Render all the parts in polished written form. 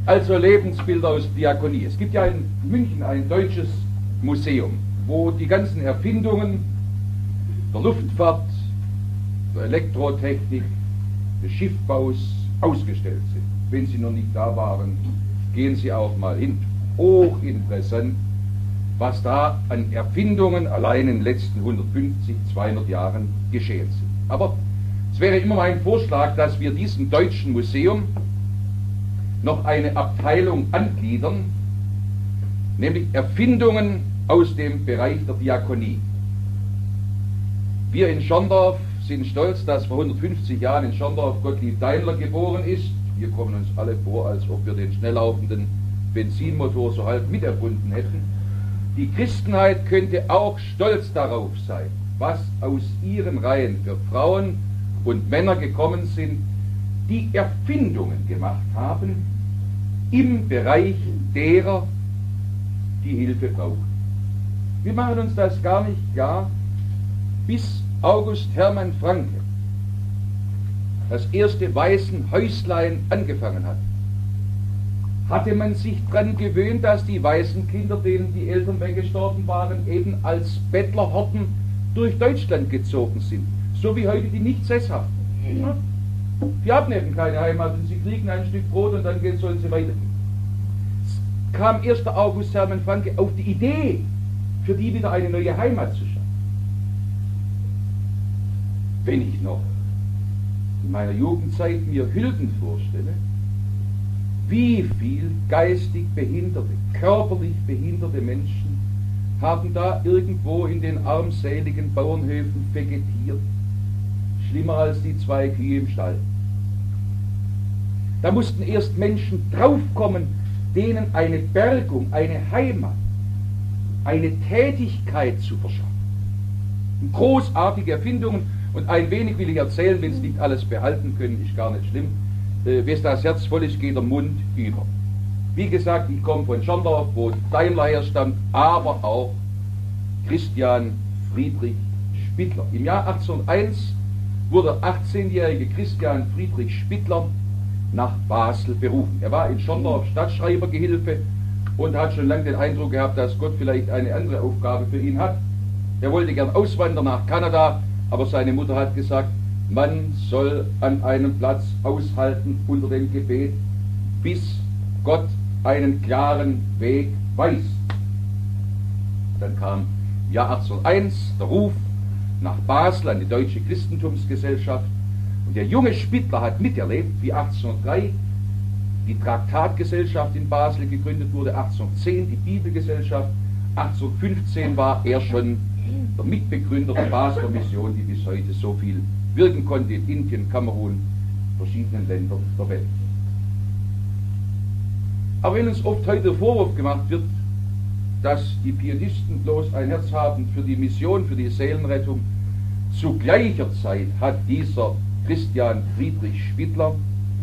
Also Lebensbilder aus Diakonie. Es gibt ja in München ein deutsches Museum, wo die ganzen Erfindungen der Luftfahrt, der Elektrotechnik, des Schiffbaus ausgestellt sind. Wenn Sie noch nicht da waren, gehen Sie auch mal hin. Hochinteressant, was da an Erfindungen allein in den letzten 150, 200 Jahren geschehen sind. Aber es wäre immer mein Vorschlag, dass wir diesem deutschen Museum noch eine Abteilung angliedern, nämlich Erfindungen aus dem Bereich der Diakonie. Wir in Schorndorf sind stolz, dass vor 150 Jahren in Schorndorf Gottlieb Daimler geboren ist. Wir kommen uns alle vor, als ob wir den schnelllaufenden Benzinmotor so halb miterfunden hätten. Die Christenheit könnte auch stolz darauf sein, was aus ihren Reihen für Frauen und Männer gekommen sind, die Erfindungen gemacht haben im Bereich derer, die Hilfe brauchen. Wir machen uns das gar nicht klar, bis August Hermann Franke das erste Waisenhäuslein angefangen hat. Hatte man sich daran gewöhnt, dass die Waisenkinder, denen die Eltern weggestorben waren, eben als Bettlerhorten durch Deutschland gezogen sind. So wie heute die Nicht-Sesshaften. Ja? Die haben eben keine Heimat und sie kriegen ein Stück Brot und dann sollen sie weitergehen. Es kam erst der August Hermann Franke auf die Idee, für die wieder eine neue Heimat zu schaffen. Wenn ich noch in meiner Jugendzeit mir Hülden vorstelle, wie viel geistig behinderte, körperlich behinderte Menschen haben da irgendwo in den armseligen Bauernhöfen vegetiert, schlimmer als die 2 Kühe im Stall. Da mussten erst Menschen draufkommen, denen eine Bergung, eine Heimat, eine Tätigkeit zu verschaffen. Großartige Erfindungen, und ein wenig will ich erzählen, wenn Sie nicht alles behalten können, ist gar nicht schlimm. Wes das Herz voll ist, geht der Mund über. Wie gesagt, ich komme von Schorndorf, wo Daimler herstammt, aber auch Christian Friedrich Spittler. Im Jahr 1801 wurde der 18-jährige Christian Friedrich Spittler nach Basel berufen. Er war in Schorndorf Stadtschreibergehilfe und hat schon lange den Eindruck gehabt, dass Gott vielleicht eine andere Aufgabe für ihn hat. Er wollte gern auswandern nach Kanada, aber seine Mutter hat gesagt, man soll an einem Platz aushalten unter dem Gebet, bis Gott einen klaren Weg weist. Dann kam im Jahr 1801 der Ruf nach Basel an die Deutsche Christentumsgesellschaft. Und der junge Spittler hat miterlebt, wie 1803 die Traktatgesellschaft in Basel gegründet wurde, 1810 die Bibelgesellschaft, 1815 war er schon der Mitbegründer der Basler Mission, die bis heute so viel wirken konnte in Indien, Kamerun, verschiedenen Ländern der Welt. Aber wenn uns oft heute der Vorwurf gemacht wird, dass die Pietisten bloß ein Herz haben für die Mission, für die Seelenrettung, zu gleicher Zeit hat dieser Christian Friedrich Spittler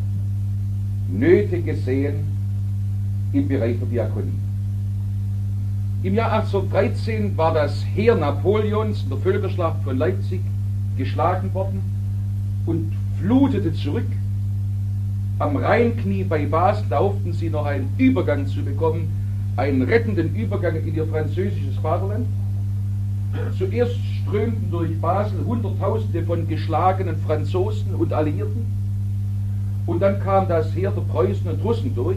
Nöte gesehen im Bereich der Diakonie. Im Jahr 1813 war das Heer Napoleons in der Völkerschlacht von Leipzig geschlagen worden und flutete zurück. Am Rheinknie bei Basel, da hofften sie noch einen Übergang zu bekommen, einen rettenden Übergang in ihr französisches Vaterland. Zuerst strömten durch Basel Hunderttausende von geschlagenen Franzosen und Alliierten. Und dann kam das Heer der Preußen und Russen durch.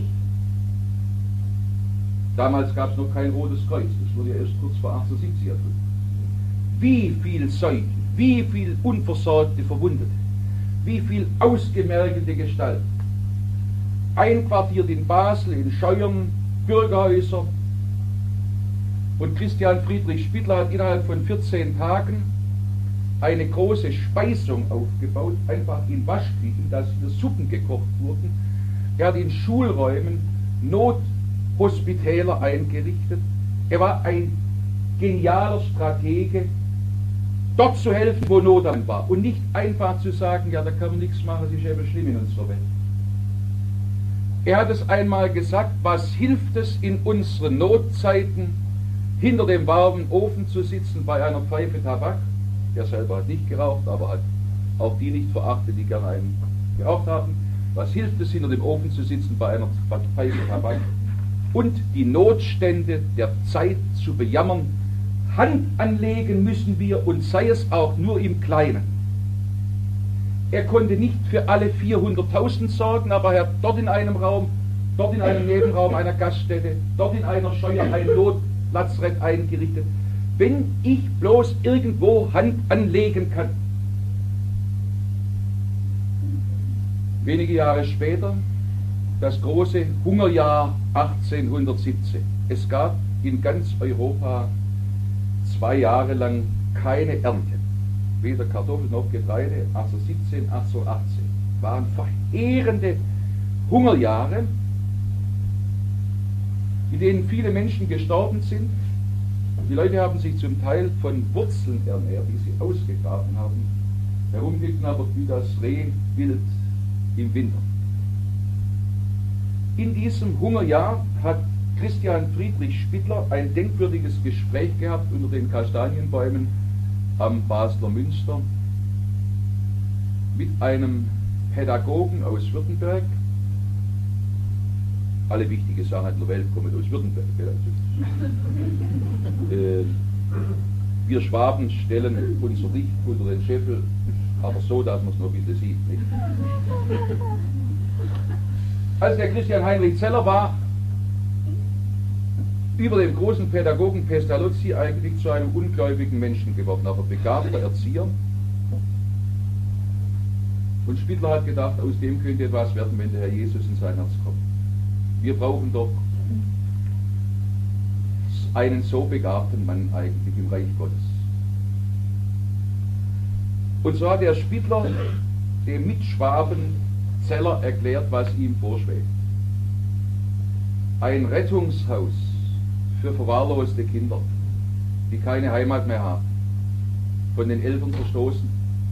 Damals gab es noch kein Rotes Kreuz, das wurde ja erst kurz vor 1870 erfunden. Wie viel Seuchen, wie viel unversorgte Verwundete, wie viel ausgemergelte Gestalten. Einquartiert in Basel, in Scheuern, Bürgerhäuser. Und Christian Friedrich Spittler hat innerhalb von 14 Tagen eine große Speisung aufgebaut, einfach in Waschküchen, dass hier Suppen gekocht wurden. Er hat in Schulräumen Nothospitäler eingerichtet. Er war ein genialer Stratege, dort zu helfen, wo Not am war. Und nicht einfach zu sagen, ja, da kann man nichts machen, es ist eben schlimm in unserer Welt. Er hat es einmal gesagt, was hilft es in unseren Notzeiten, hinter dem warmen Ofen zu sitzen bei einer Pfeife Tabak? Er selber hat nicht geraucht, aber hat auch die nicht verachtet, die gerne einen geraucht haben. Was hilft es, hinter dem Ofen zu sitzen bei einer Pfeife Tabak? Und die Notstände der Zeit zu bejammern. Hand anlegen müssen wir, und sei es auch nur im Kleinen. Er konnte nicht für alle 400.000 sorgen, aber er hat dort in einem Raum, dort in einem Nebenraum einer Gaststätte, dort in einer Scheune ein Notlazarett eingerichtet. Wenn ich bloß irgendwo Hand anlegen kann. Wenige Jahre später das große Hungerjahr 1817. Es gab in ganz Europa 2 Jahre lang keine Ernte. Weder Kartoffeln noch Getreide. 1817, 1818 waren verheerende Hungerjahre, in denen viele Menschen gestorben sind. Die Leute haben sich zum Teil von Wurzeln ernährt, die sie ausgegraben haben, herumliegen aber wie das Reh wild im Winter. In diesem Hungerjahr hat Christian Friedrich Spittler ein denkwürdiges Gespräch gehabt unter den Kastanienbäumen am Basler Münster mit einem Pädagogen aus Württemberg. Alle wichtigen Sachen der Welt kommen aus Württemberg. Wir Schwaben stellen unser Licht unter den Scheffel, aber so, dass man es noch ein bisschen sieht. Nicht? Als der Christian Heinrich Zeller war über dem großen Pädagogen Pestalozzi eigentlich zu einem ungläubigen Menschen geworden, aber begabter Erzieher. Und Spittler hat gedacht, aus dem könnte etwas werden, wenn der Herr Jesus in sein Herz kommt. Wir brauchen doch einen so begabten Mann eigentlich im Reich Gottes. Und so hat der Spittler dem Mitschwaben Zeller erklärt, was ihm vorschwebt. Ein Rettungshaus für verwahrloste Kinder, die keine Heimat mehr haben, von den Eltern verstoßen,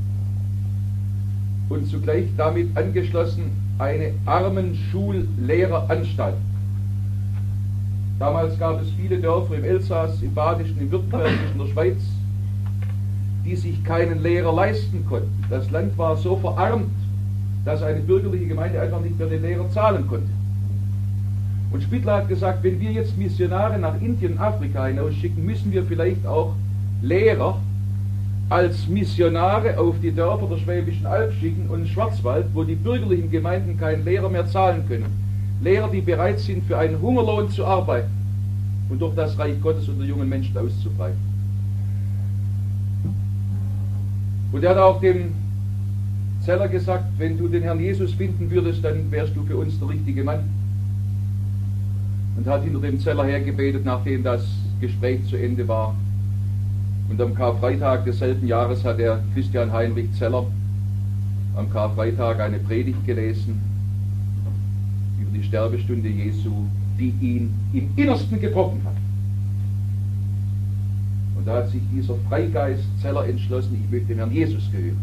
und zugleich damit angeschlossen eine Armenschullehrerinstalt. Damals gab es viele Dörfer im Elsass, im Badischen, im Württembergischen, in der Schweiz, die sich keinen Lehrer leisten konnten. Das Land war so verarmt, dass eine bürgerliche Gemeinde einfach nicht mehr den Lehrer zahlen konnte. Und Spittler hat gesagt, wenn wir jetzt Missionare nach Indien, Afrika hinausschicken, müssen wir vielleicht auch Lehrer als Missionare auf die Dörfer der Schwäbischen Alb schicken und Schwarzwald, wo die bürgerlichen Gemeinden keinen Lehrer mehr zahlen können. Lehrer, die bereit sind, für einen Hungerlohn zu arbeiten und durch das Reich Gottes unter jungen Menschen auszubreiten. Und er hat auch dem Zeller gesagt, wenn du den Herrn Jesus finden würdest, dann wärst du für uns der richtige Mann. Und hat hinter dem Zeller hergebetet, nachdem das Gespräch zu Ende war. Und am Karfreitag desselben Jahres hat der Christian Heinrich Zeller am Karfreitag eine Predigt gelesen über die Sterbestunde Jesu, die ihn im Innersten getroffen hat. Und da hat sich dieser Freigeist Zeller entschlossen, ich möchte dem Herrn Jesus gehören.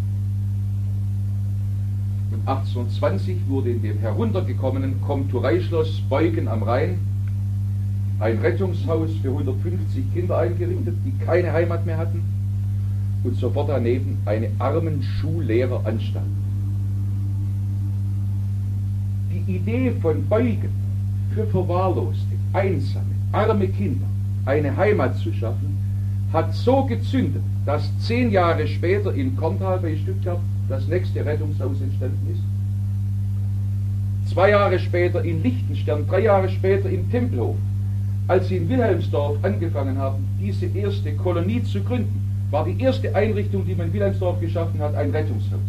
Und 1820 wurde in dem heruntergekommenen Komtureischloss Beugen am Rhein ein Rettungshaus für 150 Kinder eingerichtet, die keine Heimat mehr hatten, und sofort daneben eine Armenschullehrerinstalt. Die Idee von Beugen, für verwahrloste, einsame, arme Kinder eine Heimat zu schaffen, hat so gezündet, dass 10 Jahre später in Korntal bei Stuttgart das nächste Rettungshaus entstanden ist. 2 Jahre später in Lichtenstern, 3 Jahre später in Tempelhof. Als sie in Wilhelmsdorf angefangen haben, diese erste Kolonie zu gründen, war die erste Einrichtung, die man in Wilhelmsdorf geschaffen hat, ein Rettungshaus.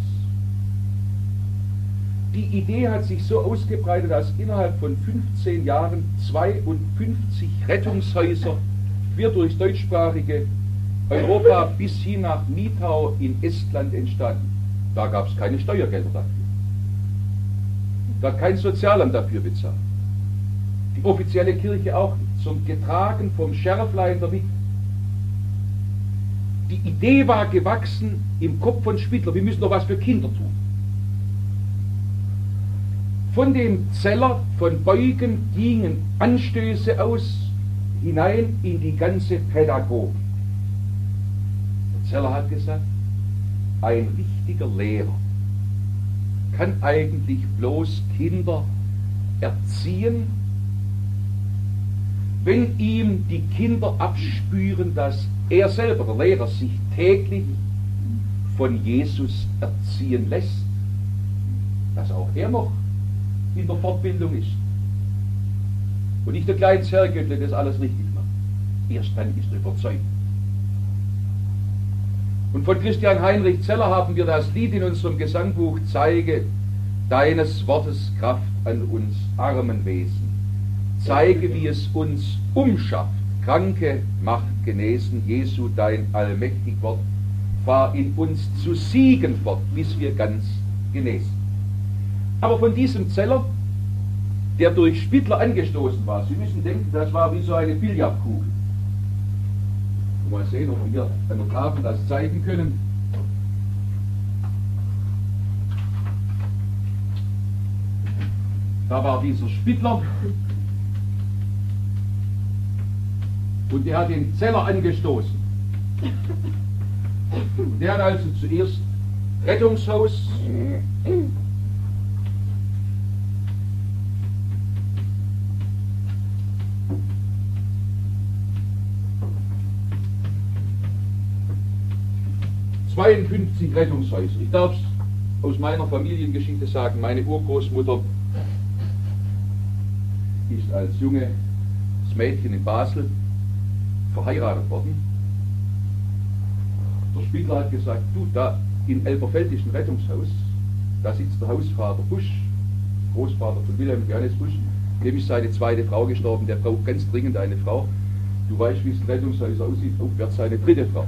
Die Idee hat sich so ausgebreitet, dass innerhalb von 15 Jahren 52 Rettungshäuser quer durchs deutschsprachige Europa bis hin nach Nitau in Estland entstanden. Da gab es keine Steuergelder dafür. Da hat kein Sozialamt dafür bezahlt. Die offizielle Kirche auch nicht, sondern getragen vom Schärflein der Witwe. Die Idee war gewachsen im Kopf von Spittler, wir müssen doch was für Kinder tun. Von dem Zeller, von Beugen gingen Anstöße aus hinein in die ganze Pädagogik. Der Zeller hat gesagt, ein richtiger Lehrer kann eigentlich bloß Kinder erziehen, wenn ihm die Kinder abspüren, dass er selber, der Lehrer, sich täglich von Jesus erziehen lässt, dass auch er noch in der Fortbildung ist. Und nicht der kleine Zerrgöttle das alles richtig macht. Erst dann ist er überzeugt. Und von Christian Heinrich Zeller haben wir das Lied in unserem Gesangbuch Zeige deines Wortes Kraft an uns armen Wesen. Zeige, wie es uns umschafft, Kranke macht genesen, Jesu dein allmächtig Wort, fahr in uns zu Siegen fort, bis wir ganz genesen. Aber von diesem Zeller, der durch Spittler angestoßen war, Sie müssen denken, das war wie so eine Billardkugel. Mal sehen, ob wir an der Tafel das zeigen können. Da war dieser Spittler und der hat den Zeller angestoßen. Und der hat also zuerst Rettungshaus, ...52 Rettungshäuser. Ich darf es aus meiner Familiengeschichte sagen, meine Urgroßmutter ist als junges Mädchen in Basel verheiratet worden. Der Spiegler hat gesagt, du, da in Elberfeld ist ein Rettungshaus, da sitzt der Hausvater Busch, Großvater von Wilhelm Johannes Busch, dem ist seine zweite Frau gestorben, der braucht ganz dringend eine Frau. Du weißt, wie es ein Rettungshaus aussieht, aufwärts seine dritte Frau.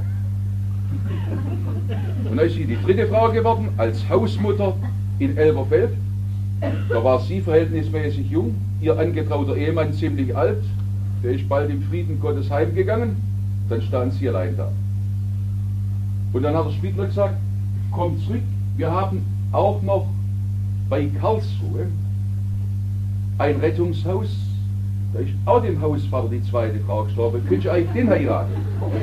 Und dann ist sie die dritte Frau geworden, als Hausmutter in Elberfeld. Da war sie verhältnismäßig jung, ihr angetrauter Ehemann ziemlich alt, der ist bald im Frieden Gottes heimgegangen, dann stand sie allein da. Und dann hat der Spiegler gesagt, komm zurück, wir haben auch noch bei Karlsruhe ein Rettungshaus, da ist auch dem Hausvater die zweite Frau gestorben, könntest du eigentlich den heiraten?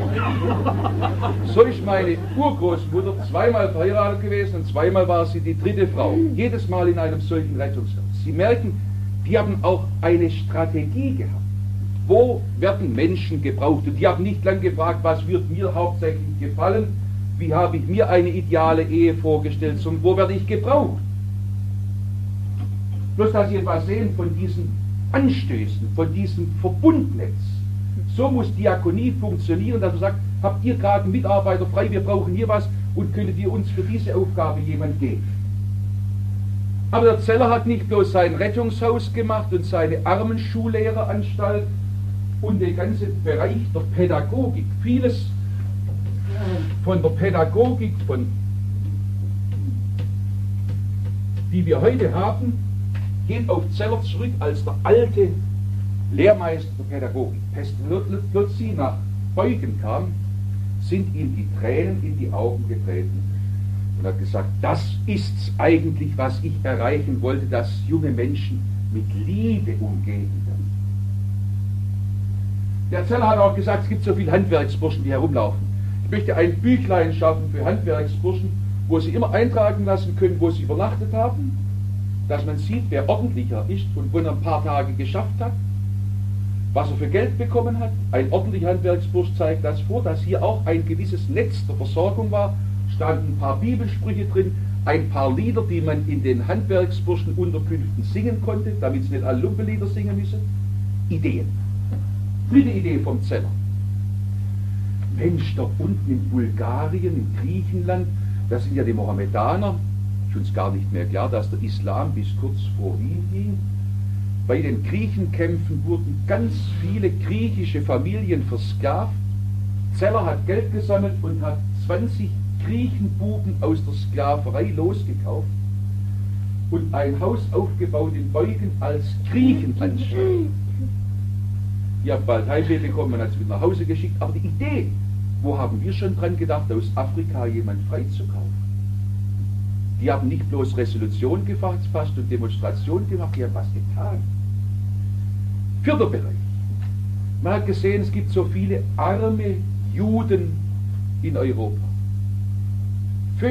So ist meine Urgroßmutter zweimal verheiratet gewesen und zweimal war sie die dritte Frau. Jedes Mal in einem solchen Rettungshaus. Sie merken, die haben auch eine Strategie gehabt. Wo werden Menschen gebraucht? Und die haben nicht lang gefragt, was wird mir hauptsächlich gefallen, wie habe ich mir eine ideale Ehe vorgestellt, sondern wo werde ich gebraucht? Bloß, dass Sie etwas sehen von diesen Anstößen, von diesem Verbundnetz. So muss Diakonie funktionieren, dass man sagt, habt ihr gerade einen Mitarbeiter frei, wir brauchen hier was und könntet ihr uns für diese Aufgabe jemand geben? Aber der Zeller hat nicht bloß sein Rettungshaus gemacht und seine Armenschullehreranstalт und den ganzen Bereich der Pädagogik. Vieles von der Pädagogik, die wir heute haben, geht auf Zeller zurück als der alte Lehrmeister der Pädagogik. Pestalozzi nach Beugen kam, sind ihm die Tränen in die Augen getreten und hat gesagt, das ist's eigentlich, was ich erreichen wollte, dass junge Menschen mit Liebe umgehen werden. Der Zeller hat auch gesagt, es gibt so viele Handwerksburschen, die herumlaufen. Ich möchte ein Büchlein schaffen für Handwerksburschen, wo sie immer eintragen lassen können, wo sie übernachtet haben, dass man sieht, wer ordentlicher ist und wo er ein paar Tage geschafft hat, was er für Geld bekommen hat. Ein ordentlicher Handwerksbursch zeigt das vor, dass hier auch ein gewisses Netz der Versorgung war, standen ein paar Bibelsprüche drin, ein paar Lieder, die man in den Handwerksburschenunterkünften singen konnte, damit sie nicht alle Lumpelieder singen müssen. Ideen. Dritte Idee vom Zeller. Mensch, da unten in Bulgarien, in Griechenland, das sind ja die Mohammedaner, ist uns gar nicht mehr klar, dass der Islam bis kurz vor Wien ging. Bei den Griechenkämpfen wurden ganz viele griechische Familien versklavt. Zeller hat Geld gesammelt und hat 20 Griechenbuben aus der Sklaverei losgekauft und ein Haus aufgebaut in Beugen als Griechenanstalt. Die haben bald Heimweh bekommen, man hat sie wieder nach Hause geschickt. Aber die Idee, wo haben wir schon dran gedacht, aus Afrika jemand freizukaufen? Die haben nicht bloß Resolution gefasst und Demonstration gemacht, die haben was getan. Vierter Bereich. Man hat gesehen, es gibt so viele arme Juden in Europa. Völlig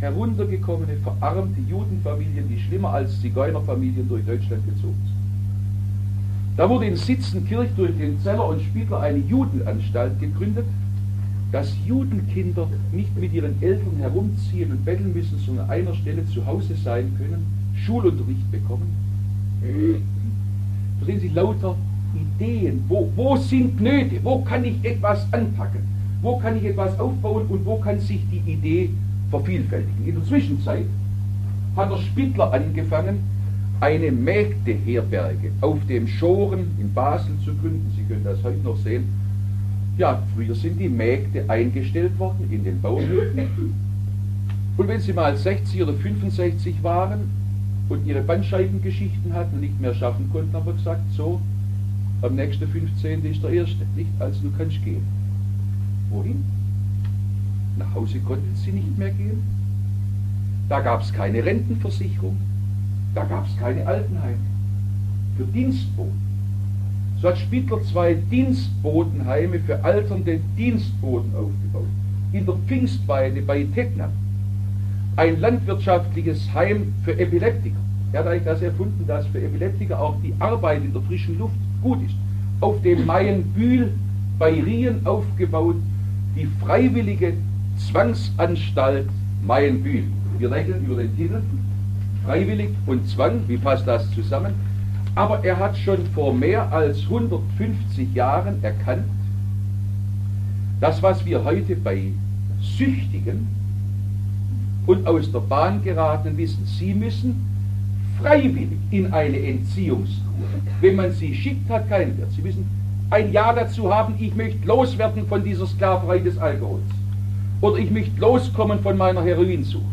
heruntergekommene, verarmte Judenfamilien, die schlimmer als Zigeunerfamilien durch Deutschland gezogen sind. Da wurde in Sitzenkirch durch den Zeller und Spiegler eine Judenanstalt gegründet, dass Judenkinder nicht mit ihren Eltern herumziehen und betteln müssen, sondern an einer Stelle zu Hause sein können, Schulunterricht bekommen. Verstehen Sie, lauter Ideen. Wo sind Nöte? Wo kann ich etwas anpacken? Wo kann ich etwas aufbauen und wo kann sich die Idee vervielfältigen? In der Zwischenzeit hat der Spittler angefangen, eine Mägdeherberge auf dem Schoren in Basel zu gründen. Sie können das heute noch sehen. Ja, früher sind die Mägde eingestellt worden in den Bauernhöfen. Und wenn sie mal 60 oder 65 waren und ihre Bandscheibengeschichten hatten und nicht mehr schaffen konnten, haben wir gesagt, so, am nächsten 15. ist der erste, nicht? Also du kannst gehen. Wohin? Nach Hause konnten sie nicht mehr gehen. Da gab es keine Rentenversicherung. Da gab es keine Altenheime für Dienstboten. So hat Spittler 2 Dienstbotenheime für alternde Dienstboten aufgebaut. In der Pfingstweide bei Tettnang. Ein landwirtschaftliches Heim für Epileptiker. Er hat eigentlich das erfunden, dass für Epileptiker auch die Arbeit in der frischen Luft gut ist. Auf dem Mayenbühl bei Rien aufgebaut, die freiwillige Zwangsanstalt Mayenbühl. Wir lächeln über den Titel. Freiwillig und Zwang, wie passt das zusammen? Aber er hat schon vor mehr als 150 Jahren erkannt, das, was wir heute bei Süchtigen und aus der Bahn geratenen wissen, sie müssen freiwillig in eine Entziehungskur. Wenn man sie schickt, hat keinen Wert. Sie müssen ein Ja dazu haben, ich möchte loswerden von dieser Sklaverei des Alkohols. Oder ich möchte loskommen von meiner Heroinsucht.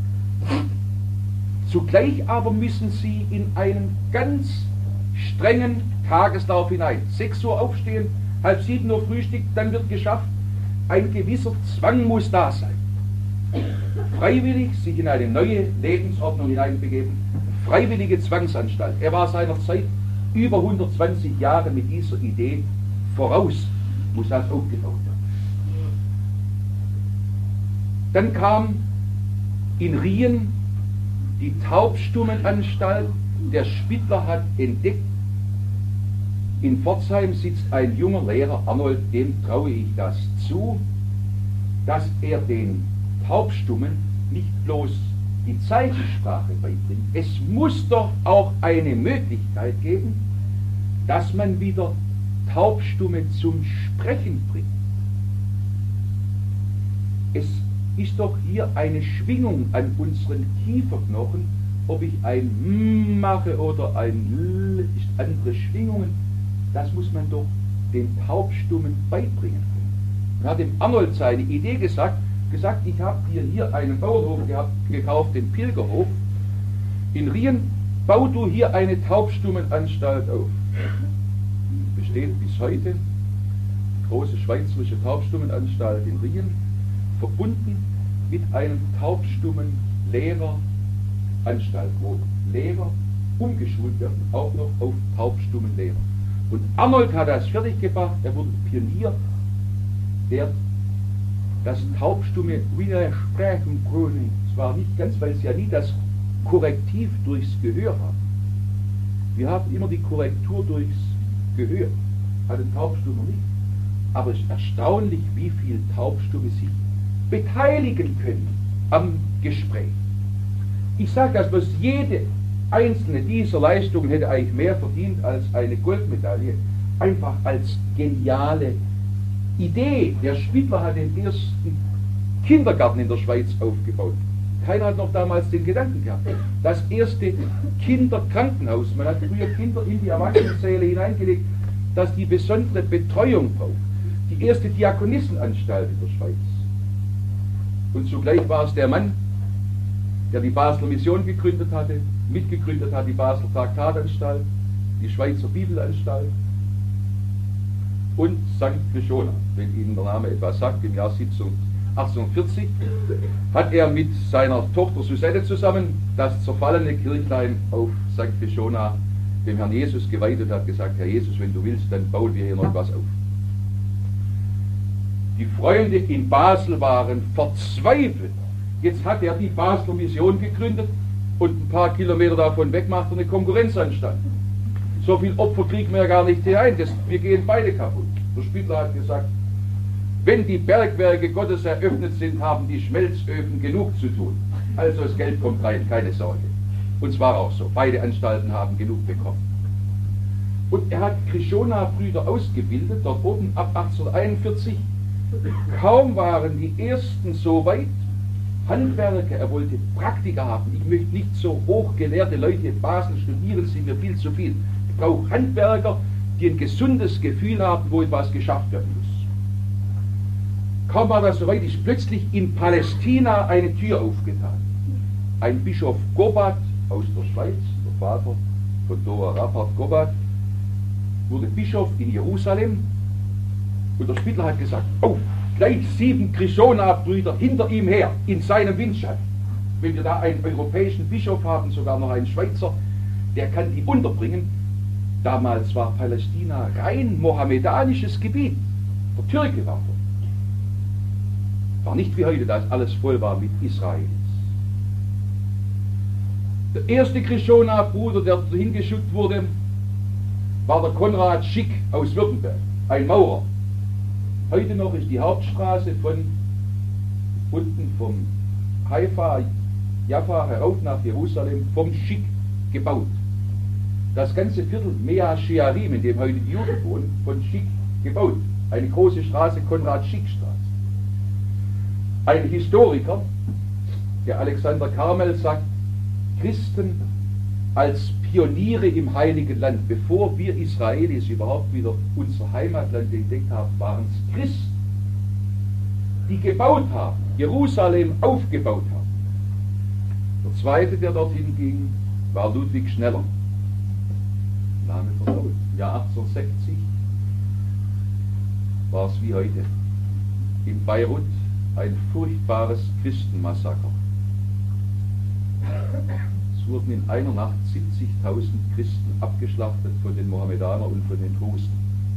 Zugleich aber müssen sie in einen ganz strengen Tageslauf hinein. 6 Uhr aufstehen, halb 7 Uhr Frühstück, dann wird geschafft. Ein gewisser Zwang muss da sein. Freiwillig sich in eine neue Lebensordnung hineinbegeben. Freiwillige Zwangsanstalt. Er war seiner Zeit über 120 Jahre mit dieser Idee voraus, muss das aufgebaut werden. Dann kam in Rien die Taubstummenanstalt. Der Spittler hat entdeckt, in Pforzheim sitzt ein junger Lehrer, Arnold, dem traue ich das zu, dass er den Taubstummen nicht bloß die Zeichensprache beibringt. Es muss doch auch eine Möglichkeit geben, dass man wieder Taubstumme zum Sprechen bringt. Es ist doch hier eine Schwingung an unseren Kieferknochen, ob ich ein M mache oder ein L, ist andere Schwingungen, das muss man doch den Taubstummen beibringen können. Und hat dem Arnold seine Idee gesagt, ich habe dir hier einen Bauernhof gekauft, den Pilgerhof. In Rien, bau du hier eine Taubstummenanstalt auf. Besteht bis heute, die große schweizerische Taubstummenanstalt in Rien, verbunden mit einem taubstummen Lehreranstalt, wo Lehrer umgeschult werden, auch noch auf taubstummen Lehrer. Und Arnold hat das fertiggebracht, er wurde Pionier, der das Taubstumme wieder sprechen können. Zwar nicht ganz, weil sie ja nie das Korrektiv durchs Gehör haben. Wir haben immer die Korrektur durchs Gehör, hat ein Taubstummer nicht. Aber es ist erstaunlich, wie viel Taubstumme sich beteiligen können am Gespräch. Ich sage das, was jede einzelne dieser Leistungen hätte eigentlich mehr verdient als eine Goldmedaille, einfach als geniale Idee. Der Spittler hat den ersten Kindergarten in der Schweiz aufgebaut. Keiner hat noch damals den Gedanken gehabt. Das erste Kinderkrankenhaus, man hat früher Kinder in die Erwachsenensäle hineingelegt, dass die besondere Betreuung braucht. Die erste Diakonissenanstalt in der Schweiz. Und zugleich war es der Mann, der die Basler Mission gegründet hatte, mitgegründet hat die Basler Traktatanstalt, die Schweizer Bibelanstalt und St. Krishona. Wenn Ihnen der Name etwas sagt, im Jahr 1840 hat er mit seiner Tochter Susette zusammen das zerfallene Kirchlein auf St. Krishona dem Herrn Jesus geweiht und hat gesagt, Herr Jesus, wenn du willst, dann bauen wir hier noch was auf. Die Freunde in Basel waren verzweifelt Jetzt hat er die Basler Mission gegründet und ein paar Kilometer davon weg macht er eine Konkurrenzanstalt. So viel Opfer kriegen wir ja gar nicht hinein, wir gehen beide kaputt. Der Spittler hat gesagt, wenn die Bergwerke Gottes eröffnet sind, haben die Schmelzöfen genug zu tun. Also das Geld kommt rein, keine Sorge. Und zwar auch so, beide Anstalten haben genug bekommen. Und er hat Krishona-Brüder ausgebildet, dort oben ab 1841. Kaum waren die ersten so weit, Handwerker, er wollte Praktiker haben. Ich möchte nicht so hochgelehrte Leute in Basel studieren, sind mir viel zu viel. Ich brauche Handwerker, die ein gesundes Gefühl haben, wo etwas geschafft werden muss. Kaum war das soweit, ist plötzlich in Palästina eine Tür aufgetan. Ein Bischof Gobat aus der Schweiz, der Vater von Dora Rappert Gobat, wurde Bischof in Jerusalem und der Spittler hat gesagt, oh, gleich 7 Krishona-Brüder hinter ihm her, in seinem Windschatten. Wenn wir da einen europäischen Bischof haben, sogar noch einen Schweizer, der kann die unterbringen. Damals war Palästina rein mohammedanisches Gebiet. Der Türke war dort. War nicht wie heute, dass alles voll war mit Israelis. Der erste Krishona-Bruder, der hingeschickt wurde, war der Konrad Schick aus Württemberg, ein Maurer. Heute noch ist die Hauptstraße von unten vom Haifa, Jaffa herauf nach Jerusalem vom Schick gebaut. Das ganze Viertel Mea Shearim, in dem heute die Juden wohnen, von Schick gebaut. Eine große Straße, Konrad-Schick-Straße. Ein Historiker, der Alexander Karmel, sagt, Christen als Pioniere im Heiligen Land, bevor wir Israelis überhaupt wieder unser Heimatland entdeckt haben, waren es Christen, die gebaut haben, Jerusalem aufgebaut haben. Der zweite, der dorthin ging, war Ludwig Schneller. Name vertraut. Im Jahr 1860 war es wie heute. In Beirut ein furchtbares Christenmassaker. Es wurden in einer Nacht 70.000 Christen abgeschlachtet von den Mohammedanern und von den Drusen.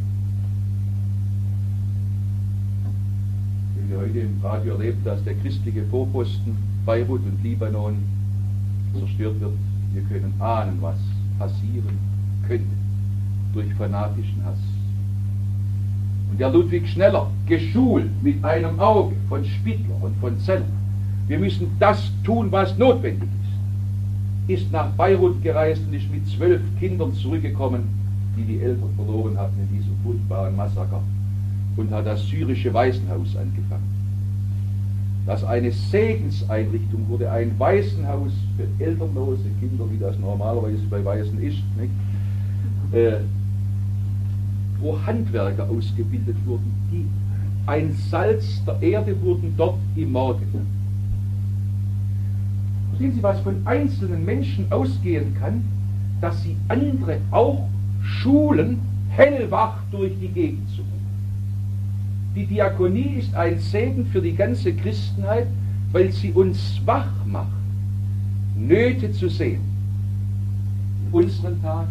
Wenn wir heute im Radio erleben, dass der christliche Vorposten Beirut und Libanon zerstört wird, wir können ahnen, was passieren könnte durch fanatischen Hass. Und der Ludwig Schneller, geschult mit einem Auge von Spittler und von Zeller, wir müssen das tun, was notwendig ist nach Beirut gereist und ist mit 12 Kindern zurückgekommen, die die Eltern verloren hatten in diesem furchtbaren Massaker, und hat das syrische Waisenhaus angefangen. Das eine Segenseinrichtung wurde, ein Waisenhaus für elternlose Kinder, wie das normalerweise bei Waisen ist, nicht? Wo Handwerker ausgebildet wurden, die ein Salz der Erde wurden dort im Morgen. Sehen Sie, was von einzelnen Menschen ausgehen kann, dass sie andere auch schulen, hellwach durch die Gegend zu gehen. Die Diakonie ist ein Segen für die ganze Christenheit, weil sie uns wach macht, Nöte zu sehen. In unseren Tagen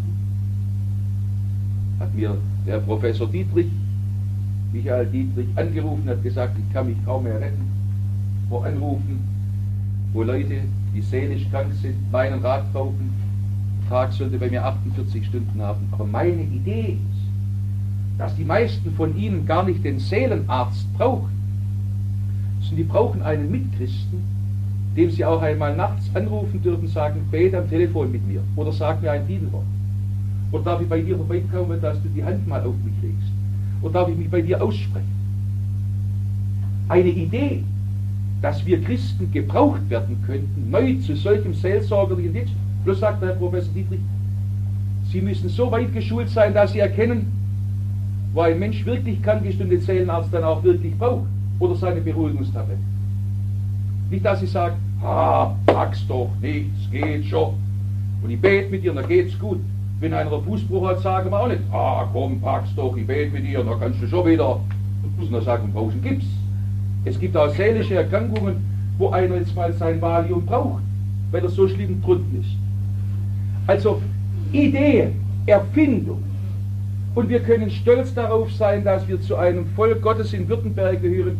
hat mir der Professor Dietrich, Michael Dietrich, angerufen, hat gesagt, ich kann mich kaum mehr retten. Vor Anrufen, wo Leute, die seelisch krank sind, meinen Rat brauchen, der Tag sollte bei mir 48 Stunden haben. Aber meine Idee ist, dass die meisten von ihnen gar nicht den Seelenarzt brauchen, sondern die brauchen einen Mitchristen, dem sie auch einmal nachts anrufen dürfen, sagen, bete am Telefon mit mir oder sag mir ein Bibelwort. Oder darf ich bei dir vorbeikommen, dass du die Hand mal auf mich legst? Oder darf ich mich bei dir aussprechen? Eine Idee, dass wir Christen gebraucht werden könnten, neu zu solchem seelsorgerlichen Dienst. Bloß sagt der Herr Professor Dietrich, Sie müssen so weit geschult sein, dass Sie erkennen, wo ein Mensch wirklich krank ist und den Seelenarzt dann auch wirklich braucht. Oder seine Beruhigungstablette. Nicht, dass Sie sagen, pack's doch nicht, es geht schon. Und ich bete mit dir, dann geht's gut. Wenn einer einen Fußbruch hat, sagen wir auch nicht, komm, pack's doch, ich bete mit dir, dann kannst du schon wieder. Sondern sagen, Pausen gibt's. Es gibt auch seelische Erkrankungen, wo einer jetzt mal sein Valium braucht, weil er so schlimm drunten ist. Also Ideen, Erfindung. Und wir können stolz darauf sein, dass wir zu einem Volk Gottes in Württemberg gehören,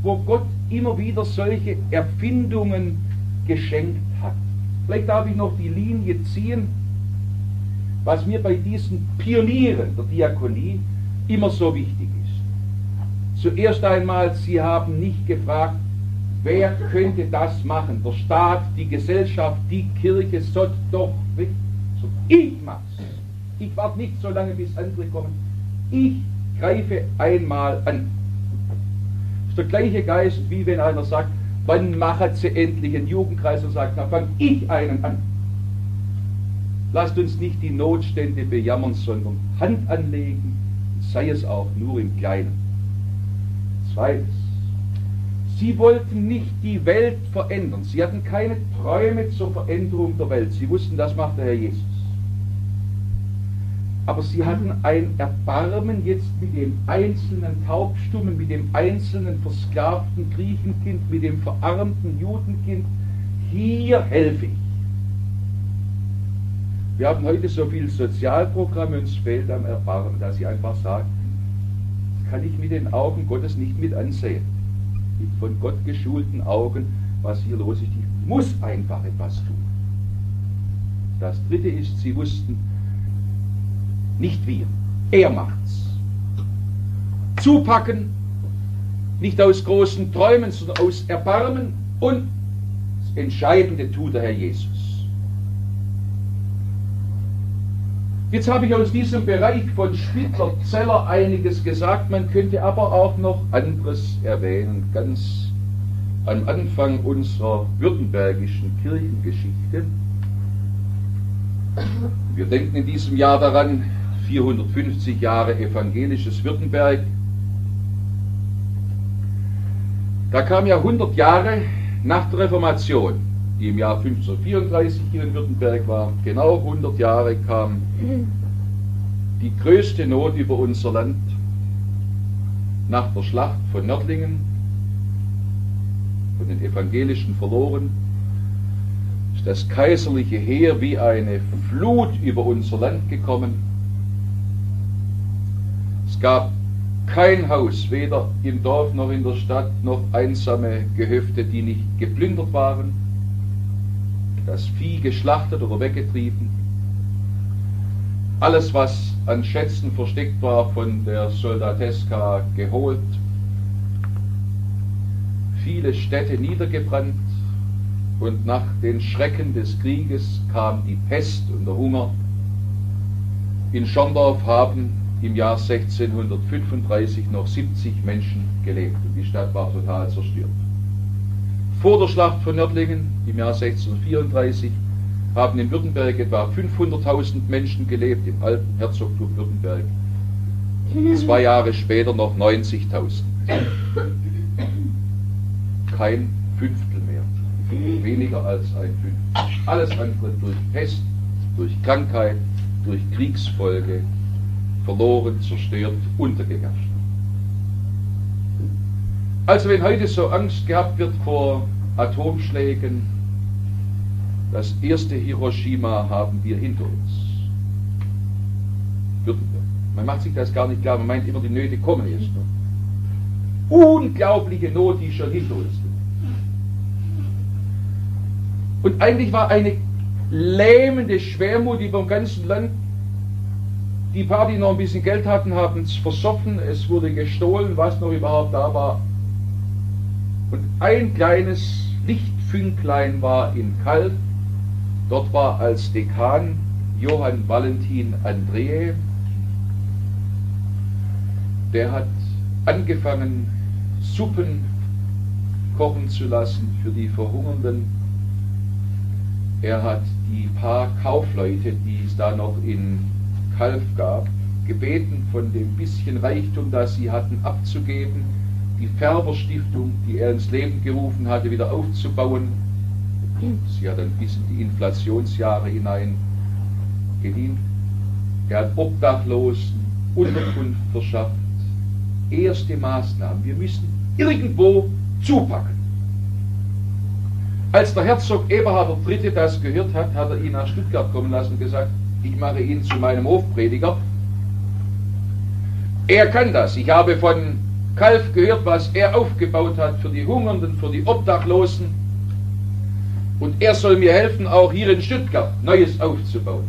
wo Gott immer wieder solche Erfindungen geschenkt hat. Vielleicht darf ich noch die Linie ziehen, was mir bei diesen Pionieren der Diakonie immer so wichtig ist. Zuerst einmal, sie haben nicht gefragt, wer könnte das machen? Der Staat, die Gesellschaft, die Kirche, so doch. So, ich mach's. Ich warte nicht so lange, bis andere kommen. Ich greife einmal an. Das ist der gleiche Geist, wie wenn einer sagt, wann machen Sie endlich einen Jugendkreis, und sagt, na fang ich einen an. Lasst uns nicht die Notstände bejammern, sondern Hand anlegen, sei es auch nur im Kleinen. Zweitens, sie wollten nicht die Welt verändern. Sie hatten keine Träume zur Veränderung der Welt. Sie wussten, das macht der Herr Jesus. Aber sie hatten ein Erbarmen jetzt mit dem einzelnen Taubstummen, mit dem einzelnen versklavten Griechenkind, mit dem verarmten Judenkind. Hier helfe ich. Wir haben heute so viel Sozialprogramme, uns fehlt am Erbarmen, dass sie einfach sagen, das kann ich mit den Augen Gottes nicht mit ansehen. Mit von Gott geschulten Augen, was hier los ist. Ich muss einfach etwas tun. Das dritte ist, sie wussten, nicht wir, er macht's. Zupacken, nicht aus großen Träumen, sondern aus Erbarmen, und das Entscheidende tut der Herr Jesus. Jetzt habe ich aus diesem Bereich von Spittler, Zeller einiges gesagt, man könnte aber auch noch anderes erwähnen, ganz am Anfang unserer württembergischen Kirchengeschichte. Wir denken in diesem Jahr daran, 450 Jahre evangelisches Württemberg. Da kam ja 100 Jahre nach der Reformation, die im Jahr 1534 hier in Württemberg war, genau 100 Jahre kam die größte Not über unser Land nach der Schlacht von Nördlingen, von den Evangelischen verloren, ist das kaiserliche Heer wie eine Flut über unser Land gekommen. Es gab kein Haus, weder im Dorf noch in der Stadt, noch einsame Gehöfte, die nicht geplündert waren, das Vieh geschlachtet oder weggetrieben. Alles, was an Schätzen versteckt war, von der Soldateska geholt. Viele Städte niedergebrannt, und nach den Schrecken des Krieges kam die Pest und der Hunger. In Schorndorf haben im Jahr 1635 noch 70 Menschen gelebt und die Stadt war total zerstört. Vor der Schlacht von Nördlingen im Jahr 1634 haben in Württemberg etwa 500.000 Menschen gelebt, im alten Herzogtum Württemberg. 2 Jahre später noch 90.000. Kein Fünftel mehr, weniger als ein Fünftel. Alles andere durch Pest, durch Krankheit, durch Kriegsfolge verloren, zerstört, untergegangen. Also wenn heute so Angst gehabt wird vor Atomschlägen, das erste Hiroshima haben wir hinter uns. Württemberg. Man macht sich das gar nicht klar, man meint immer, die Nöte kommen erst. Ne? Unglaubliche Not, die schon hinter uns liegt. Und eigentlich war eine lähmende Schwermut über dem ganzen Land. Die paar, die noch ein bisschen Geld hatten, haben es versoffen, es wurde gestohlen, was noch überhaupt da war. Und ein kleines Lichtfünklein war in Calw. Dort war als Dekan Johann Valentin Andreae. Der hat angefangen, Suppen kochen zu lassen für die Verhungernden. Er hat die paar Kaufleute, die es da noch in Calw gab, gebeten, von dem bisschen Reichtum, das sie hatten, abzugeben, die Färberstiftung, die er ins Leben gerufen hatte, wieder aufzubauen. Sie hat dann bis in die Inflationsjahre hinein gedient. Er hat Obdachlosen Unterkunft verschafft. Erste Maßnahmen. Wir müssen irgendwo zupacken. Als der Herzog Eberhard III. Das gehört hat, hat er ihn nach Stuttgart kommen lassen und gesagt, ich mache ihn zu meinem Hofprediger. Er kann das. Ich habe von Kalf gehört, was er aufgebaut hat für die Hungernden, für die Obdachlosen. Und er soll mir helfen, auch hier in Stuttgart Neues aufzubauen.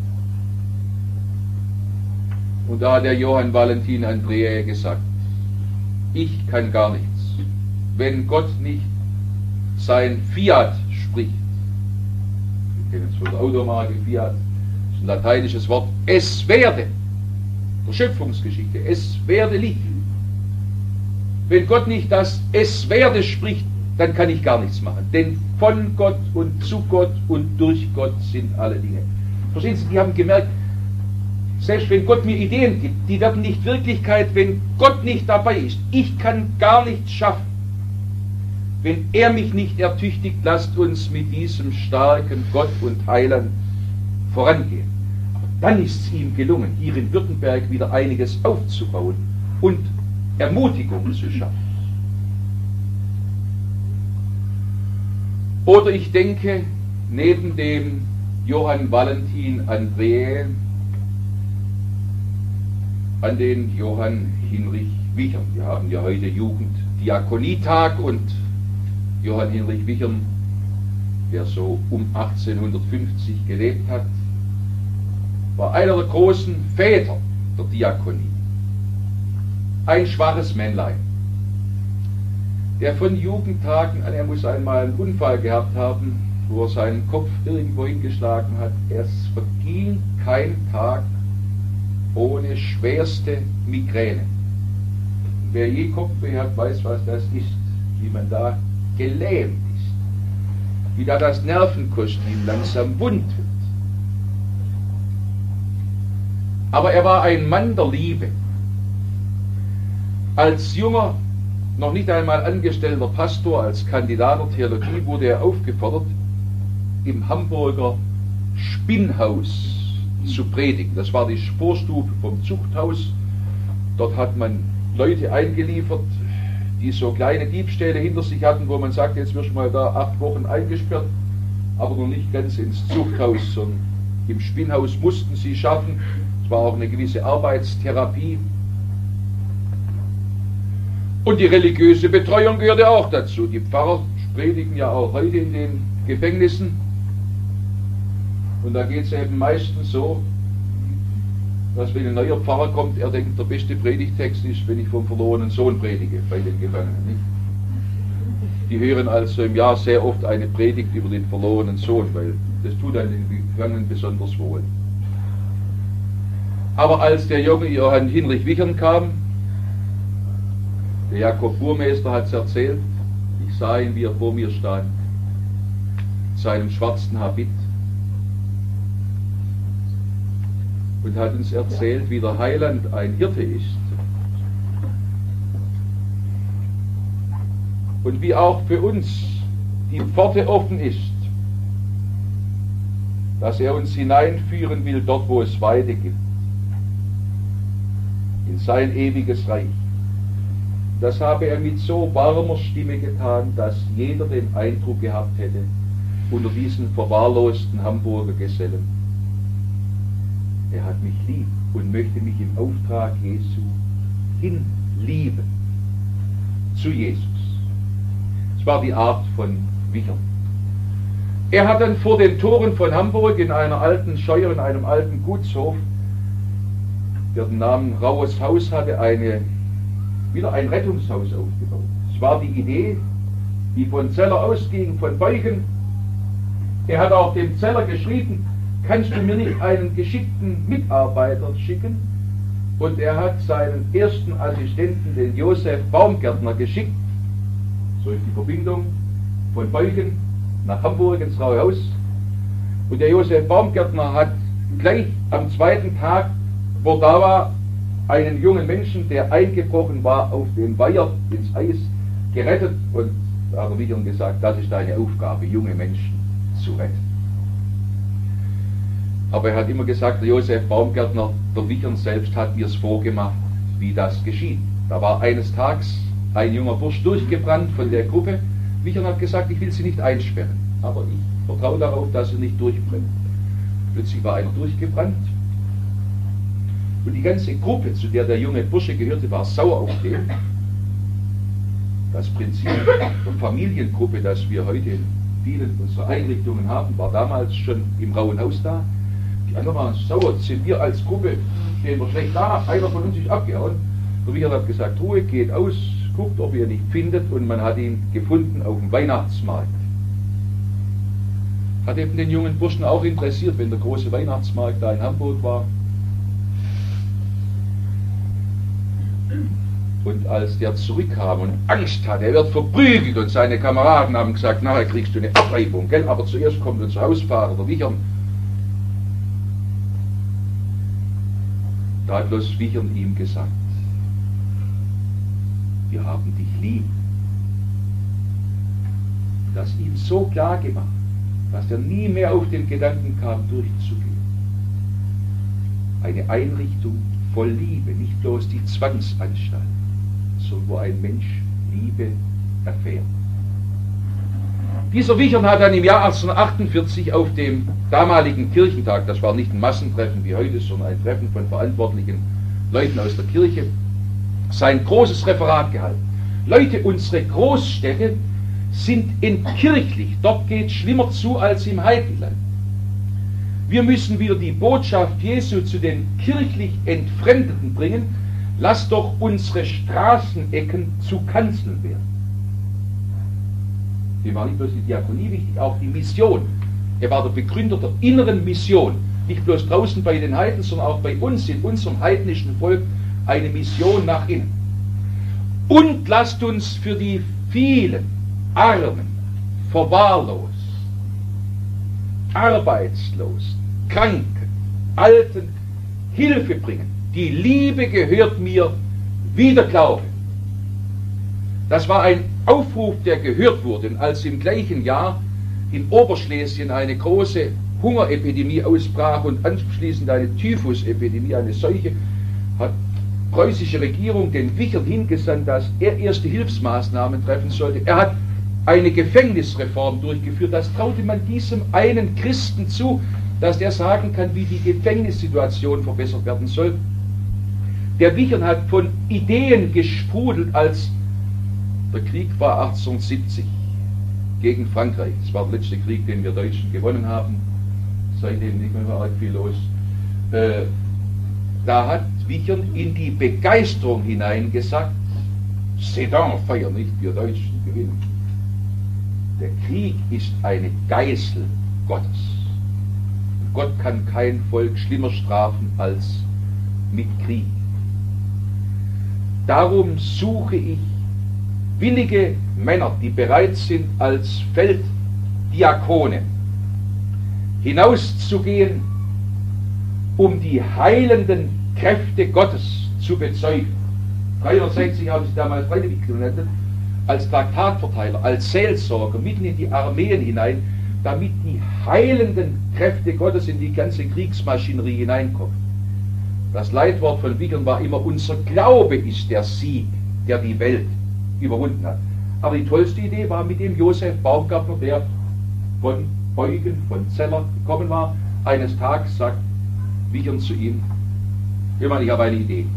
Und da hat der Johann Valentin Andreae gesagt, ich kann gar nichts, wenn Gott nicht sein Fiat spricht. Wir kennen es von der Automarke Fiat, das ist ein lateinisches Wort, es werde, der Schöpfungsgeschichte, es werde Licht. Wenn Gott nicht das es werde spricht, dann kann ich gar nichts machen. Denn von Gott und zu Gott und durch Gott sind alle Dinge. Verstehen Sie, die haben gemerkt, selbst wenn Gott mir Ideen gibt, die werden nicht Wirklichkeit, wenn Gott nicht dabei ist. Ich kann gar nichts schaffen. Wenn er mich nicht ertüchtigt, lasst uns mit diesem starken Gott und Heiland vorangehen. Aber dann ist es ihm gelungen, hier in Württemberg wieder einiges aufzubauen und Ermutigung zu schaffen. Oder ich denke, neben dem Johann Valentin Andreae an den Johann Hinrich Wichern. Wir haben ja heute Jugenddiakonietag und Johann Hinrich Wichern, der so um 1850 gelebt hat, war einer der großen Väter der Diakonie. Ein schwaches Männlein, der von Jugendtagen an, er muss einmal einen Unfall gehabt haben, wo er seinen Kopf irgendwo hingeschlagen hat. Es verging kein Tag ohne schwerste Migräne. Wer je Kopfweh hat, weiß, was das ist, wie man da gelähmt ist, wie da das Nervenkostüm langsam wund wird. Aber er war ein Mann der Liebe. Als junger, noch nicht einmal angestellter Pastor, als Kandidat der Theologie wurde er aufgefordert, im Hamburger Spinnhaus zu predigen. Das war die Vorstufe vom Zuchthaus. Dort hat man Leute eingeliefert, die so kleine Diebstähle hinter sich hatten, wo man sagt, jetzt wirst du mal da 8 Wochen eingesperrt, aber noch nicht ganz ins Zuchthaus, sondern im Spinnhaus mussten sie schaffen. Es war auch eine gewisse Arbeitstherapie. Und die religiöse Betreuung gehörte auch dazu. Die Pfarrer predigen ja auch heute in den Gefängnissen. Und da geht es eben meistens so, dass wenn ein neuer Pfarrer kommt, er denkt, der beste Predigtext ist, wenn ich vom verlorenen Sohn predige bei den Gefangenen. Nicht? Die hören also im Jahr sehr oft eine Predigt über den verlorenen Sohn, weil das tut einem den Gefangenen besonders wohl. Aber als der junge Johann Hinrich Wichern kam, der Jakob Burmeister hat es erzählt, ich sah ihn, wie er vor mir stand, seinem schwarzen Habit, und hat uns erzählt, wie der Heiland ein Hirte ist. Und wie auch für uns die Pforte offen ist, dass er uns hineinführen will, dort wo es Weide gibt, in sein ewiges Reich. Das habe er mit so warmer Stimme getan, dass jeder den Eindruck gehabt hätte, unter diesen verwahrlosten Hamburger Gesellen, er hat mich lieb und möchte mich im Auftrag Jesu hinlieben zu Jesus. Das war die Art von Wichern. Er hat dann vor den Toren von Hamburg in einer alten Scheuer, in einem alten Gutshof, der den Namen Rauhes Haus hatte, wieder ein Rettungshaus aufgebaut. Es war die Idee, die von Zeller ausging, von Beugen. Er hat auch dem Zeller geschrieben, kannst du mir nicht einen geschickten Mitarbeiter schicken? Und er hat seinen ersten Assistenten, den Josef Baumgärtner, geschickt, so ist die Verbindung von Beugen nach Hamburg ins Rauhe Haus. Und der Josef Baumgärtner hat gleich am zweiten Tag, wo da war, einen jungen Menschen, der eingebrochen war auf dem Weiher ins Eis, gerettet. Und da hat er wieder gesagt, das ist deine Aufgabe, junge Menschen zu retten. Aber er hat immer gesagt, der Josef Baumgärtner, der Wichern selbst hat mir es vorgemacht, wie das geschieht. Da war eines Tages ein junger Bursch durchgebrannt von der Gruppe. Wichern hat gesagt, ich will sie nicht einsperren, aber ich vertraue darauf, dass sie nicht durchbrennt. Plötzlich war einer durchgebrannt und die ganze Gruppe, zu der der junge Bursche gehörte, war sauer auf den Das Prinzip der Familiengruppe, das wir heute in vielen unserer Einrichtungen haben, war damals schon im Rauen Haus da. Die anderen waren sauer, sind wir als Gruppe, stehen wir schlecht da, einer von uns ist abgehauen. Der Wichern hat gesagt, Ruhe, geht aus, guckt, ob ihr ihn nicht findet, und man hat ihn gefunden auf dem Weihnachtsmarkt. Hat eben den jungen Burschen auch interessiert, wenn der große Weihnachtsmarkt da in Hamburg war. Und als der zurückkam und Angst hatte, er wird verprügelt, und seine Kameraden haben gesagt, nachher kriegst du eine Abreibung, gell? Aber zuerst kommt unser Hausvater, der Wichern. Da hat bloß Wichern ihm gesagt, wir haben dich lieb. Das ihm so klar gemacht, dass er nie mehr auf den Gedanken kam, durchzugehen. Eine Einrichtung voll Liebe, nicht bloß die Zwangsanstalt, sondern wo ein Mensch Liebe erfährt. Dieser Wichern hat dann im Jahr 1848 auf dem damaligen Kirchentag, das war nicht ein Massentreffen wie heute, sondern ein Treffen von verantwortlichen Leuten aus der Kirche, sein großes Referat gehalten. Leute, unsere Großstädte sind entkirchlich, dort geht es schlimmer zu als im Heidenland. Wir müssen wieder die Botschaft Jesu zu den kirchlich Entfremdeten bringen. Lasst doch unsere Straßenecken zu Kanzeln werden. Dem war nicht bloß die Diakonie wichtig, auch die Mission. Er war der Begründer der inneren Mission. Nicht bloß draußen bei den Heiden, sondern auch bei uns, in unserem heidnischen Volk, eine Mission nach innen. Und lasst uns für die vielen Armen, Verwahrlosen, Arbeitslosen, Kranken, Alten Hilfe bringen. Die Liebe gehört mir, wie der Glaube. Das war ein Aufruf, der gehört wurde. Und als im gleichen Jahr in Oberschlesien eine große Hungerepidemie ausbrach und anschließend eine Typhusepidemie, eine Seuche, hat die preußische Regierung den Wichern hingesandt, dass er erste Hilfsmaßnahmen treffen sollte. Er hat eine Gefängnisreform durchgeführt. Das traute man diesem einen Christen zu, dass der sagen kann, wie die Gefängnissituation verbessert werden soll. Der Wichern hat von Ideen gesprudelt, als der Krieg war 1870 gegen Frankreich. Das war der letzte Krieg, den wir Deutschen gewonnen haben. Seitdem nicht mehr arg viel los. Da hat Wichern in die Begeisterung hineingesagt, Sedan, feier nicht, wir Deutschen gewinnen. Der Krieg ist eine Geißel Gottes. Gott kann kein Volk schlimmer strafen als mit Krieg. Darum suche ich willige Männer, die bereit sind, als Felddiakone hinauszugehen, um die heilenden Kräfte Gottes zu bezeugen. 360 haben sie damals freiwillig gemeldet, als Traktatverteiler, als Seelsorger mitten in die Armeen hinein, damit die heilenden Kräfte Gottes in die ganze Kriegsmaschinerie hineinkommen. Das Leitwort von Wichern war immer, unser Glaube ist der Sieg, der die Welt überwunden hat. Aber die tollste Idee war mit dem Josef Baumgartner, der von Beugen, von Zeller gekommen war. Eines Tages sagt Wichern zu ihm, ich habe eine Idee.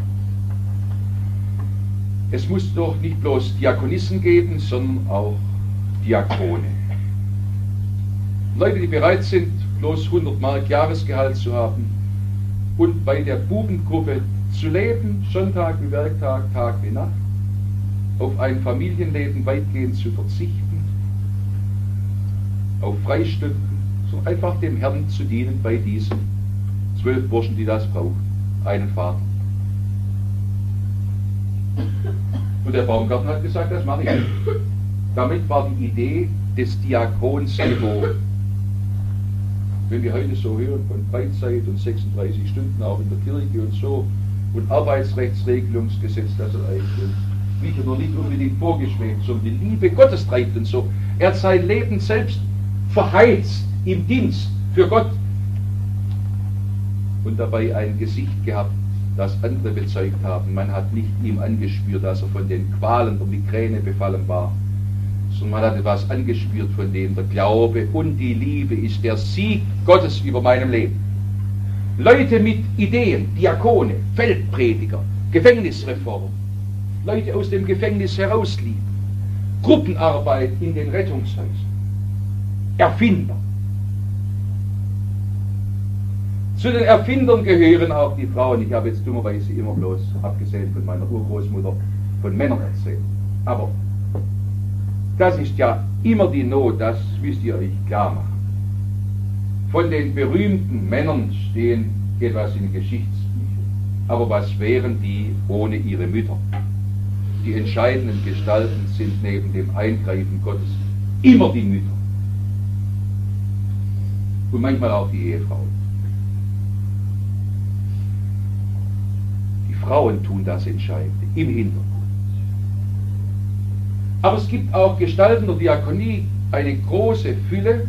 Es muss doch nicht bloß Diakonissen geben, sondern auch Diakone. Leute, die bereit sind, bloß 100 Mark Jahresgehalt zu haben und bei der Bubengruppe zu leben, Sonntag wie Werktag, Tag wie Nacht, auf ein Familienleben weitgehend zu verzichten, auf Freistunden, so einfach dem Herrn zu dienen bei diesen 12 Burschen, die das brauchen, einen Vater. Und der Baumgartner hat gesagt, das mache ich. Damit war die Idee des Diakons geboren. Wenn wir heute so hören von Freizeit und 36 Stunden auch in der Kirche und so und Arbeitsrechtsregelungsgesetz, das er einführt, Wichern noch nicht unbedingt vorgeschwebt, sondern die Liebe Gottes treibt und so. Er hat sein Leben selbst verheizt im Dienst für Gott und dabei ein Gesicht gehabt, das andere bezeugt haben. Man hat nicht ihm angespürt, dass er von den Qualen der Migräne befallen war, sondern man hat etwas angespürt, von dem der Glaube und die Liebe ist der Sieg Gottes über meinem Leben. Leute mit Ideen, Diakone, Feldprediger, Gefängnisreform, Leute aus dem Gefängnis herauslieben, Gruppenarbeit in den Rettungshäusern. Erfinder. Zu den Erfindern gehören auch die Frauen. Ich habe jetzt dummerweise immer bloß, abgesehen von meiner Urgroßmutter, von Männern erzählt. Aber das ist ja immer die Not, das müsst ihr euch klar machen. Von den berühmten Männern stehen etwas in Geschichtsbüchern. Aber was wären die ohne ihre Mütter? Die entscheidenden Gestalten sind neben dem Eingreifen Gottes immer die Mütter. Und manchmal auch die Ehefrauen. Frauen tun das Entscheidende im Hintergrund. Aber es gibt auch Gestalten der Diakonie, eine große Fülle,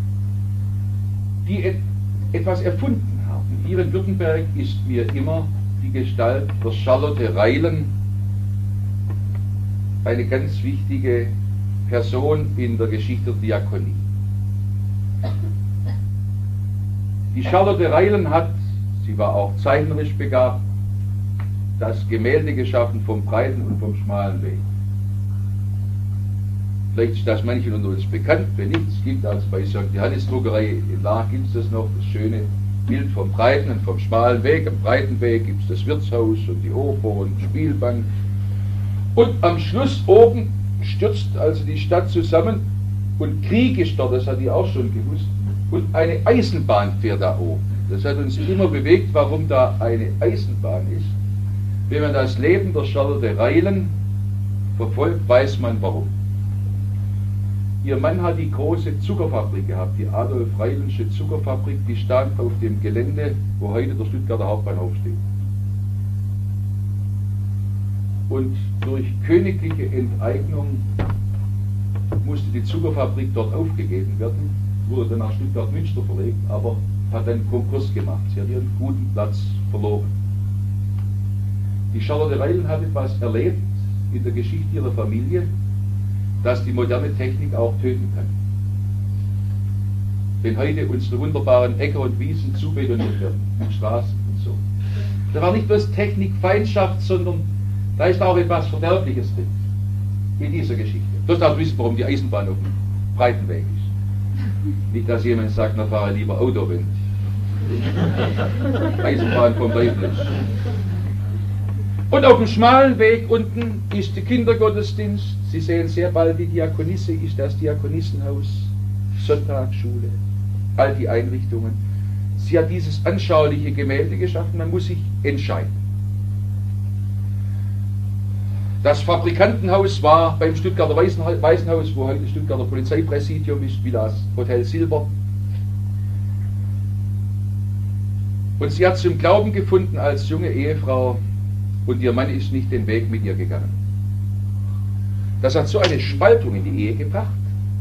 die etwas erfunden haben. Hier in Württemberg ist mir immer die Gestalt der Charlotte Reilen eine ganz wichtige Person in der Geschichte der Diakonie. Die Charlotte Reilen hat, sie war auch zeichnerisch begabt, das Gemälde geschaffen vom breiten und vom schmalen Weg. Vielleicht ist das manchen unter uns bekannt, wenn nicht, es gibt also bei St. Johannes Druckerei in Laach gibt es das noch, das schöne Bild vom breiten und vom schmalen Weg. Am breiten Weg gibt es das Wirtshaus und die Oper und die Spielbank. Und am Schluss oben stürzt also die Stadt zusammen und Krieg ist dort, das hat die auch schon gewusst, und eine Eisenbahn fährt da oben. Das hat uns immer bewegt, warum da eine Eisenbahn ist. Wenn man das Leben der Charlotte Reilen verfolgt, weiß man warum. Ihr Mann hat die große Zuckerfabrik gehabt, die Adolf Reilensche Zuckerfabrik, die stand auf dem Gelände, wo heute der Stuttgarter Hauptbahnhof steht. Und durch königliche Enteignung musste die Zuckerfabrik dort aufgegeben werden, wurde dann nach Stuttgart-Münster verlegt, aber hat dann Konkurs gemacht. Sie hat ihren guten Platz verloren. Die Charlotte Reilen hat etwas erlebt in der Geschichte ihrer Familie, dass die moderne Technik auch töten kann. Wenn heute unsere wunderbaren Äcker und Wiesen zubetoniert werden, mit Straßen und so. Da war nicht bloß Technikfeindschaft, sondern da ist auch etwas Verderbliches drin in dieser Geschichte. Du musst auch wissen, warum die Eisenbahn auf dem breiten Weg ist. Nicht, dass jemand sagt, na fahre lieber Auto, wenn Eisenbahn vom Teufel ist. Und auf dem schmalen Weg unten ist der Kindergottesdienst. Sie sehen sehr bald, die Diakonisse ist das Diakonissenhaus, Sonntagsschule, all die Einrichtungen. Sie hat dieses anschauliche Gemälde geschaffen, man muss sich entscheiden. Das Fabrikantenhaus war beim Stuttgarter Waisenhaus, wo heute Stuttgarter Polizeipräsidium ist, wie das Hotel Silber. Und sie hat zum Glauben gefunden als junge Ehefrau und ihr Mann ist nicht den Weg mit ihr gegangen. Das hat so eine Spaltung in die Ehe gebracht,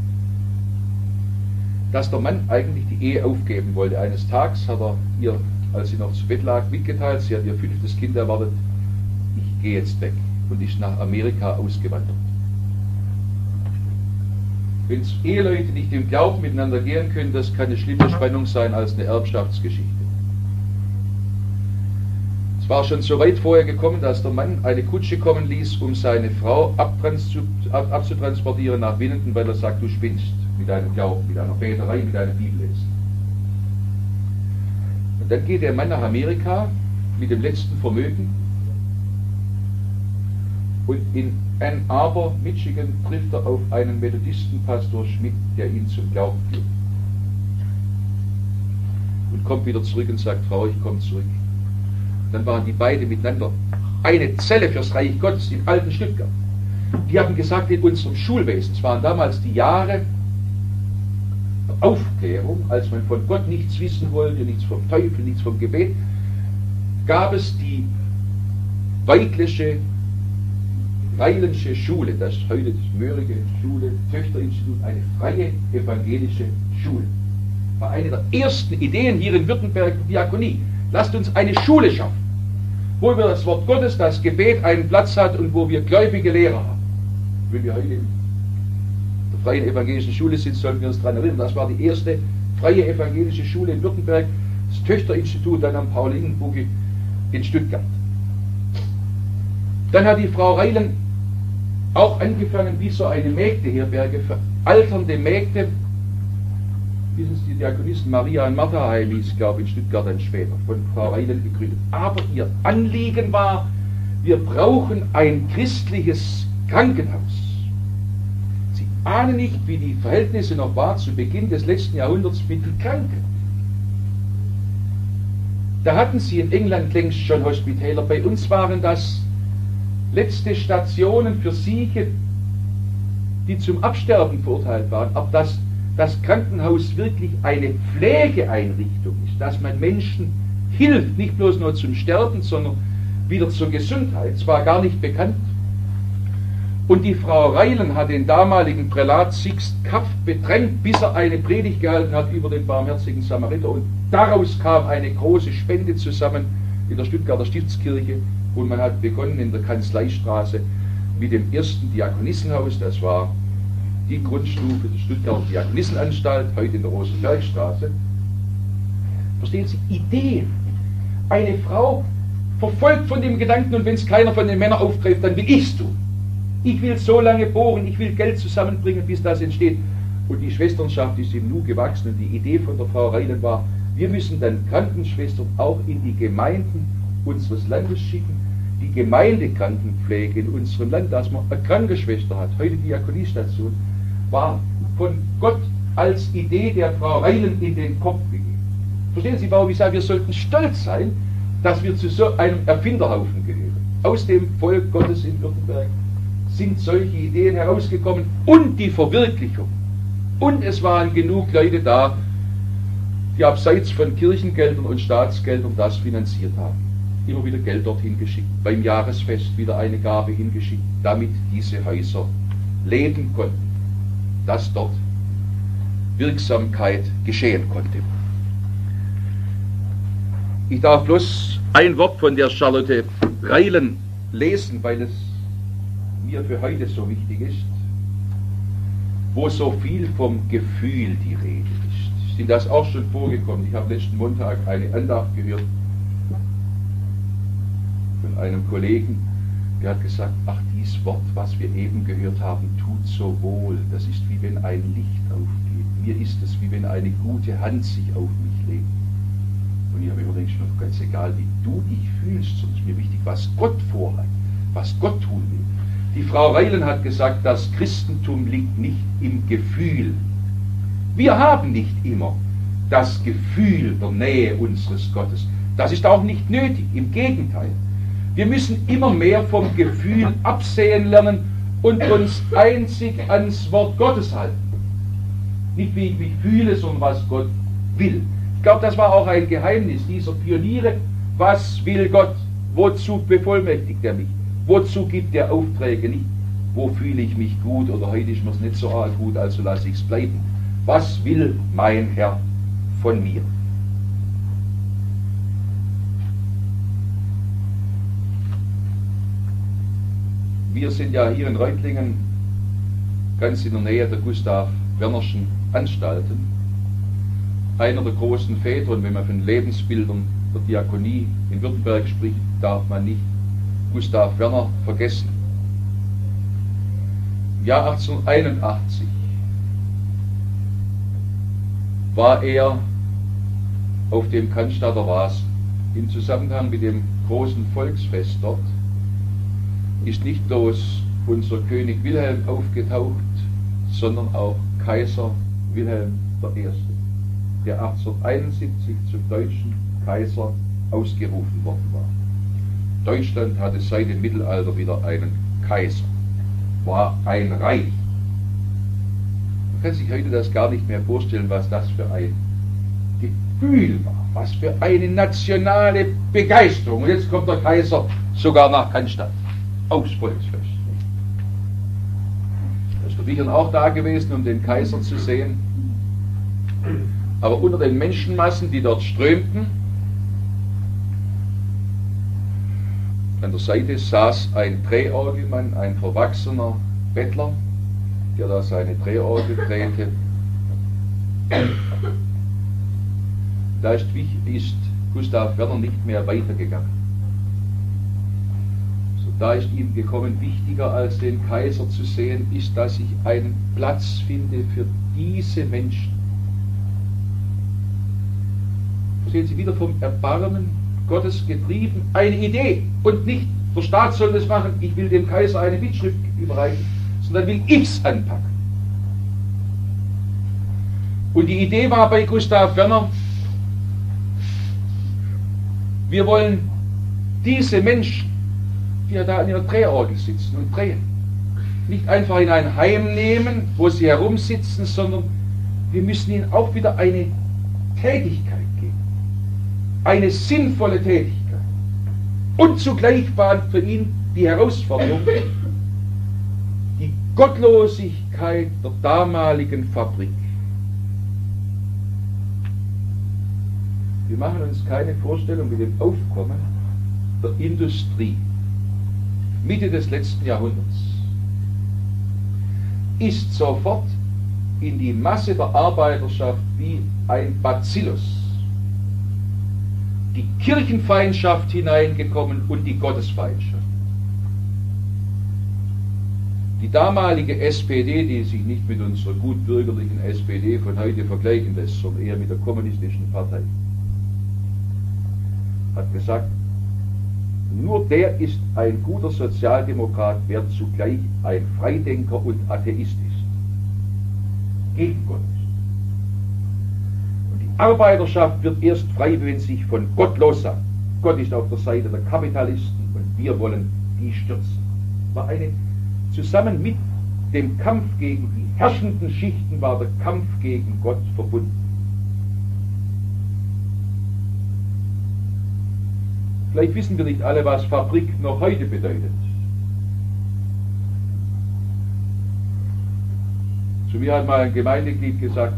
dass der Mann eigentlich die Ehe aufgeben wollte. Eines Tages hat er ihr, als sie noch zu Bett lag, mitgeteilt, sie hat ihr 5. Kind erwartet, ich gehe jetzt weg, und ist nach Amerika ausgewandert. Wenn Eheleute nicht im Glauben miteinander gehen können, das kann eine schlimme Spannung sein als eine Erbschaftsgeschichte. Es war schon so weit vorher gekommen, dass der Mann eine Kutsche kommen ließ, um seine Frau abzutransportieren nach Winnenden, weil er sagt, du spinnst mit deinem Glauben, mit deiner Beterei, mit deinem Bibellesen. Und dann geht der Mann nach Amerika mit dem letzten Vermögen und in Ann Arbor, Michigan, trifft er auf einen Methodisten, Pastor Schmidt, der ihn zum Glauben führt. Und kommt wieder zurück und sagt, Frau, ich komme zurück. Dann waren die beiden miteinander eine Zelle fürs Reich Gottes in alten Stuttgart. Die haben gesagt, in unserem Schulwesen, es waren damals die Jahre der Aufklärung, als man von Gott nichts wissen wollte, nichts vom Teufel, nichts vom Gebet, gab es die Reilensche Schule, das ist heute das Mörige Schule, Töchterinstitut, eine freie evangelische Schule. War eine der ersten Ideen hier in Württemberg der Diakonie. Lasst uns eine Schule schaffen, wo wir das Wort Gottes, das Gebet einen Platz hat und wo wir gläubige Lehrer haben. Wenn wir heute in der freien evangelischen Schule sind, sollten wir uns daran erinnern, das war die erste freie evangelische Schule in Württemberg, das Töchterinstitut dann am Paulinenbucke in Stuttgart. Dann hat die Frau Reilen auch angefangen wie so eine Mägdeherberge für alternde Mägde, bis es die Diakonisten Maria und Martha Heim hieß, glaube ich, in Stuttgart dann später, von Frau Reilen gegründet. Aber ihr Anliegen war, wir brauchen ein christliches Krankenhaus. Sie ahnen nicht, wie die Verhältnisse noch waren zu Beginn des letzten Jahrhunderts mit den Kranken. Da hatten sie in England längst schon Hospitäler. Bei uns waren das letzte Stationen für Sieche, die zum Absterben verurteilt waren. Aber dass das Krankenhaus wirklich eine Pflegeeinrichtung ist, dass man Menschen hilft, nicht bloß nur zum Sterben, sondern wieder zur Gesundheit, es war gar nicht bekannt. Und die Frau Reilen hat den damaligen Prälat Sixt Kaff bedrängt, bis er eine Predigt gehalten hat über den barmherzigen Samariter. Und daraus kam eine große Spende zusammen in der Stuttgarter Stiftskirche. Und man hat begonnen in der Kanzleistraße mit dem ersten Diakonissenhaus. Das war die Grundstufe der Stuttgarter Diakonissenanstalt, heute in der Rosenbergstraße. Verstehen Sie? Ideen. Eine Frau verfolgt von dem Gedanken, und wenn es keiner von den Männern aufgreift, dann will ich es tun. Ich will so lange bohren, ich will Geld zusammenbringen, bis das entsteht. Und die Schwesternschaft ist im Nu gewachsen, und die Idee von der Frau Reilen war, wir müssen dann Krankenschwestern auch in die Gemeinden unseres Landes schicken, die Gemeindekrankenpflege in unserem Land, dass man eine Krankenschwester hat, heute Diakoniestation, war von Gott als Idee der Frau Reilen in den Kopf gegeben. Verstehen Sie, warum ich sage, wir sollten stolz sein, dass wir zu so einem Erfinderhaufen gehören. Aus dem Volk Gottes in Württemberg sind solche Ideen herausgekommen und die Verwirklichung. Und es waren genug Leute da, die abseits von Kirchengeldern und Staatsgeldern das finanziert haben. Immer wieder Geld dorthin geschickt, beim Jahresfest wieder eine Gabe hingeschickt, damit diese Häuser leben konnten, dass dort Wirksamkeit geschehen konnte. Ich darf bloß ein Wort von der Charlotte Reilen lesen, weil es mir für heute so wichtig ist, wo so viel vom Gefühl die Rede ist. Ist Ihnen das auch schon vorgekommen? Ich habe letzten Montag eine Andacht gehört von einem Kollegen, der hat gesagt, ach, dieses Wort, was wir eben gehört haben, tut so wohl. Das ist wie wenn ein Licht aufgeht. Mir ist es wie wenn eine gute Hand sich auf mich legt. Und ich habe immer gedacht, ganz egal, wie du dich fühlst, sondern es ist mir wichtig, was Gott vorhat, was Gott tun will. Die Frau Reilen hat gesagt, das Christentum liegt nicht im Gefühl. Wir haben nicht immer das Gefühl der Nähe unseres Gottes. Das ist auch nicht nötig, im Gegenteil. Wir müssen immer mehr vom Gefühl absehen lernen und uns einzig ans Wort Gottes halten. Nicht wie ich mich fühle, sondern was Gott will. Ich glaube, das war auch ein Geheimnis dieser Pioniere. Was will Gott? Wozu bevollmächtigt er mich? Wozu gibt er Aufträge? Nicht, wo fühle ich mich gut oder heute ist mir es nicht so arg gut, also lasse ich es bleiben. Was will mein Herr von mir? Wir sind ja hier in Reutlingen ganz in der Nähe der Gustav-Wernerschen Anstalten. Einer der großen Väter, und wenn man von Lebensbildern der Diakonie in Württemberg spricht, darf man nicht Gustav Werner vergessen. Im Jahr 1881 war er auf dem Cannstatter Wasen. Im Zusammenhang mit dem großen Volksfest dort ist nicht bloß unser König Wilhelm aufgetaucht, sondern auch Kaiser Wilhelm I., der 1871 zum deutschen Kaiser ausgerufen worden war. Deutschland hatte seit dem Mittelalter wieder einen Kaiser, war ein Reich. Man kann sich heute das gar nicht mehr vorstellen, was das für ein Gefühl war, was für eine nationale Begeisterung. Und jetzt kommt der Kaiser sogar nach Cannstatt, aufs Volksfest. Da ist der Wichern auch da gewesen, um den Kaiser zu sehen. Aber unter den Menschenmassen, die dort strömten, an der Seite saß ein Drehorgelmann, ein verwachsener Bettler, der da seine Drehorgel drehte. Da ist Gustav Werner nicht mehr weitergegangen. So Da ist ihm gekommen, wichtiger als den Kaiser zu sehen, ist, dass ich einen Platz finde für diese Menschen. Sehen Sie, wieder vom Erbarmen Gottes getrieben, eine Idee und nicht, der Staat soll das machen, ich will dem Kaiser eine Bittschrift überreichen, sondern will ich's anpacken. Und die Idee war bei Gustav Werner, wir wollen diese Menschen, die ja da an ihrer Drehorgel sitzen und drehen, nicht einfach in ein Heim nehmen, wo sie herumsitzen, sondern wir müssen ihnen auch wieder eine Tätigkeit geben. Eine sinnvolle Tätigkeit. Und zugleich war für ihn die Herausforderung, die Gottlosigkeit der damaligen Fabrik. Wir machen uns keine Vorstellung mit dem Aufkommen der Industrie. Mitte des letzten Jahrhunderts ist sofort in die Masse der Arbeiterschaft wie ein Bacillus die Kirchenfeindschaft hineingekommen und die Gottesfeindschaft. Die damalige SPD, die sich nicht mit unserer gutbürgerlichen SPD von heute vergleichen lässt, sondern eher mit der kommunistischen Partei, hat gesagt, nur der ist ein guter Sozialdemokrat, wer zugleich ein Freidenker und Atheist ist. Gegen Gott ist. Und die Arbeiterschaft wird erst frei, wenn sich von Gott lossagt. Gott ist auf der Seite der Kapitalisten und wir wollen die stürzen. War eine, zusammen mit dem Kampf gegen die herrschenden Schichten war der Kampf gegen Gott verbunden. Vielleicht wissen wir nicht alle, was Fabrik noch heute bedeutet. Zu mir hat mal ein Gemeindeglied gesagt,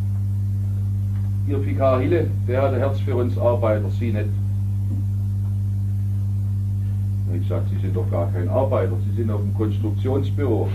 Ihr Vikar Hille, der hat ein Herz für uns Arbeiter, Sie nicht. Und ich sage, Sie sind doch gar kein Arbeiter, Sie sind auf dem Konstruktionsbüro.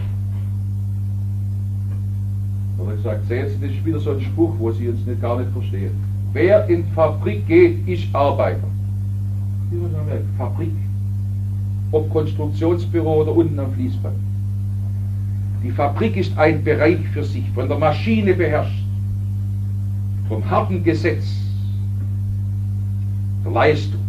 Und er sagt, sehen Sie, das ist wieder so ein Spruch, wo Sie uns nicht, gar nicht verstehen. Wer in die Fabrik geht, ist Arbeiter. Fabrik, ob Konstruktionsbüro oder unten am Fließband. Die Fabrik ist ein Bereich für sich, von der Maschine beherrscht, vom harten Gesetz, der Leistung.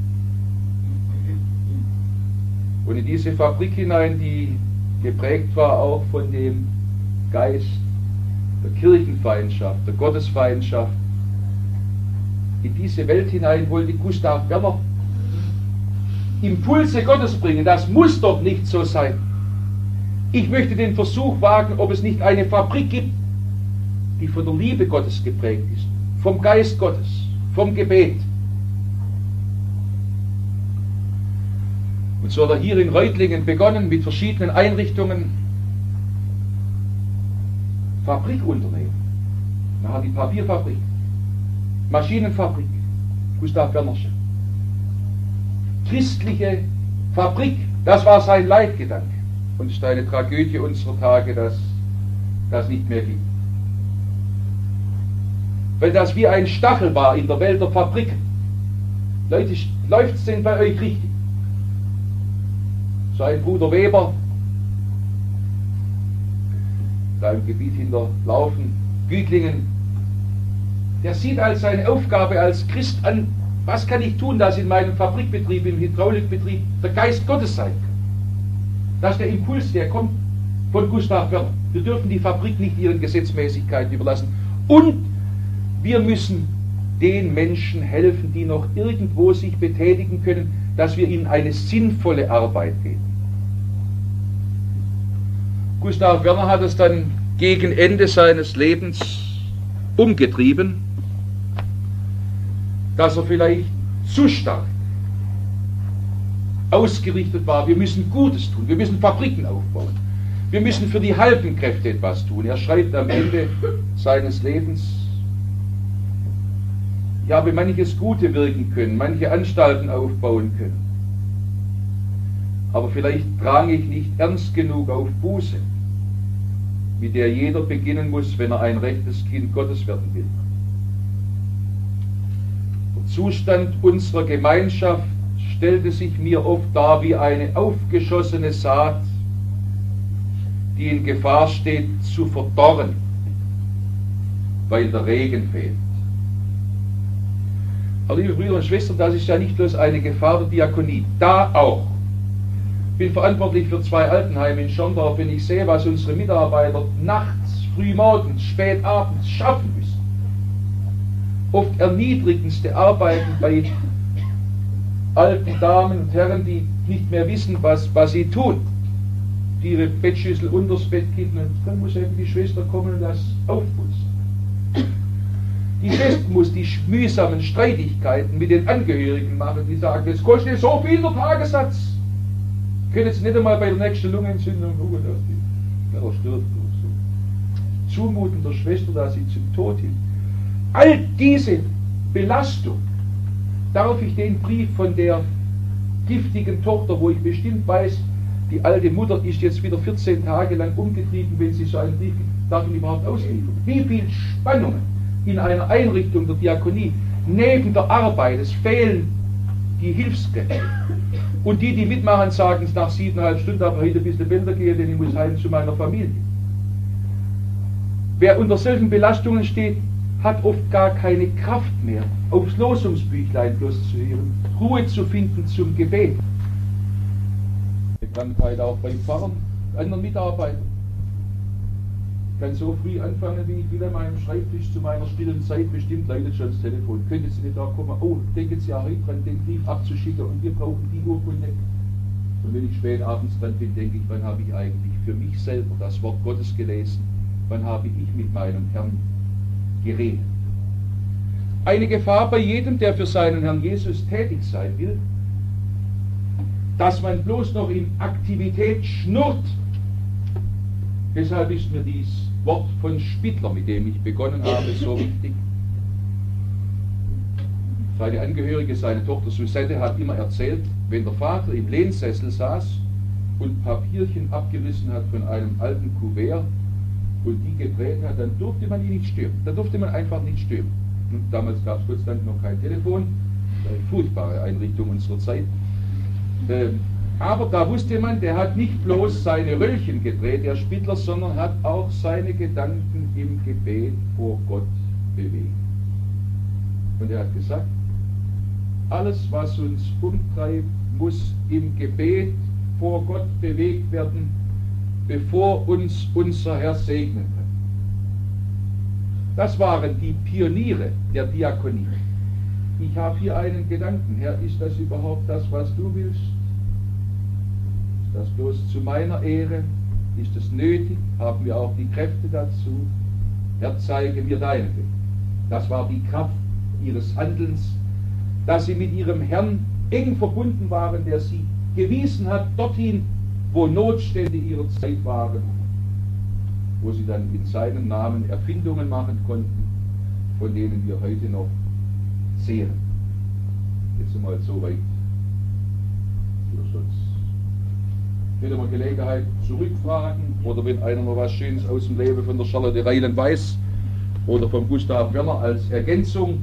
Und in diese Fabrik hinein, die geprägt war auch von dem Geist der Kirchenfeindschaft, der Gottesfeindschaft, in diese Welt hinein wollte Gustav Werner Impulse Gottes bringen. Das muss doch nicht so sein. Ich möchte den Versuch wagen, ob es nicht eine Fabrik gibt, die von der Liebe Gottes geprägt ist, vom Geist Gottes, vom Gebet. Und so hat er hier in Reutlingen begonnen, mit verschiedenen Einrichtungen Fabrikunternehmen. Nachher die Papierfabrik, Maschinenfabrik, Gustav Wernerschen. Christliche Fabrik, das war sein Leitgedanke. Und es ist eine Tragödie unserer Tage, dass das nicht mehr gibt. Weil das wie ein Stachel war in der Welt der Fabriken. Leute, läuft es denn bei euch richtig? Sein Bruder Weber, da im Gebiet hinter Laufen, Güglingen, der sieht als seine Aufgabe als Christ an, was kann ich tun, dass in meinem Fabrikbetrieb, im Hydraulikbetrieb der Geist Gottes sein kann. Das ist der Impuls, der kommt von Gustav Werner. Wir dürfen die Fabrik nicht ihren Gesetzmäßigkeiten überlassen. Und wir müssen den Menschen helfen, die noch irgendwo sich betätigen können, dass wir ihnen eine sinnvolle Arbeit geben. Gustav Werner hat es dann gegen Ende seines Lebens umgetrieben, dass er vielleicht zu stark ausgerichtet war. Wir müssen Gutes tun, wir müssen Fabriken aufbauen, wir müssen für die halben Kräfte etwas tun. Er schreibt am Ende seines Lebens, ich habe manches Gute wirken können, manche Anstalten aufbauen können, aber vielleicht drang ich nicht ernst genug auf Buße, mit der jeder beginnen muss, wenn er ein rechtes Kind Gottes werden will. Der Zustand unserer Gemeinschaft stellte sich mir oft dar wie eine aufgeschossene Saat, die in Gefahr steht zu verdorren, weil der Regen fehlt. Aber liebe Brüder und Schwestern, das ist ja nicht bloß eine Gefahr der Diakonie, da auch. Ich bin verantwortlich für 2 Altenheime in Schorndorf. Wenn ich sehe, was unsere Mitarbeiter nachts, frühmorgens, spät abends schaffen müssen, oft erniedrigendste Arbeiten bei alten Damen und Herren, die nicht mehr wissen, was sie tun, die ihre Bettschüssel unters Bett kippen, und dann muss eben die Schwester kommen und das aufputzen. Die Schwester muss die mühsamen Streitigkeiten mit den Angehörigen machen, die sagen, es kostet so viel der Tagessatz. Können jetzt nicht einmal bei der nächsten Lungenentzündung gucken, ja, der stirbt. So. Zumuten der Schwester, da sie zum Tod hin. All diese Belastung, darf ich den Brief von der giftigen Tochter, wo ich bestimmt weiß, die alte Mutter ist jetzt wieder 14 Tage lang umgetrieben, wenn sie so einen Brief gibt, darf ich überhaupt ausliefern. Wie viel Spannungen in einer Einrichtung der Diakonie, neben der Arbeit, es fehlen die Hilfskräfte. Und die mitmachen, sagen es nach 7,5 Stunden, aber heute ein bisschen Bilder gehen, denn ich muss heim zu meiner Familie. Wer unter solchen Belastungen steht, hat oft gar keine Kraft mehr, aufs Losungsbüchlein bloß zu hören, Ruhe zu finden zum Gebet. Eine Krankheit auch bei Pfarrern, anderen Mitarbeitern. Ich kann so früh anfangen, wie ich will an meinem Schreibtisch zu meiner stillen Zeit, bestimmt leitet schon das Telefon. Könnten Sie nicht da kommen? Oh, denken Sie ja heute dran, den Brief abzuschicken und wir brauchen die Urkunde. Und wenn ich spät abends dran bin, denke ich, wann habe ich eigentlich für mich selber das Wort Gottes gelesen? Wann habe ich mit meinem Herrn geredet? Eine Gefahr bei jedem, der für seinen Herrn Jesus tätig sein will, dass man bloß noch in Aktivität schnurrt. Deshalb ist mir dieses Wort von Spittler, mit dem ich begonnen habe, so wichtig. Seine Angehörige, seine Tochter Susette, hat immer erzählt, wenn der Vater im Lehnsessel saß und Papierchen abgerissen hat von einem alten Kuvert und die gedreht hat, dann durfte man ihn nicht stören. Da durfte man einfach nicht stören. Und damals gab es Gott sei Dank noch kein Telefon, eine furchtbare Einrichtung unserer Zeit. Aber da wusste man, der hat nicht bloß seine Röllchen gedreht, der Spittler, sondern hat auch seine Gedanken im Gebet vor Gott bewegt. Und er hat gesagt, alles, was uns umtreibt, muss im Gebet vor Gott bewegt werden, bevor uns unser Herr segnen kann. Das waren die Pioniere der Diakonie. Ich habe hier einen Gedanken, Herr, ist das überhaupt das, was du willst? Ist das bloß zu meiner Ehre? Ist es nötig? Haben wir auch die Kräfte dazu? Herr, zeige mir deinen Weg. Das war die Kraft ihres Handelns, dass sie mit ihrem Herrn eng verbunden waren, der sie gewiesen hat dorthin, wo Notstände ihrer Zeit waren, wo sie dann in seinem Namen Erfindungen machen konnten, von denen wir heute noch zehren. Jetzt einmal so weit für Schutz. Wenn wir Gelegenheit zurückfragen oder wenn einer noch was Schönes aus dem Leben von der Charlotte Reilen weiß oder von Gustav Werner als Ergänzung.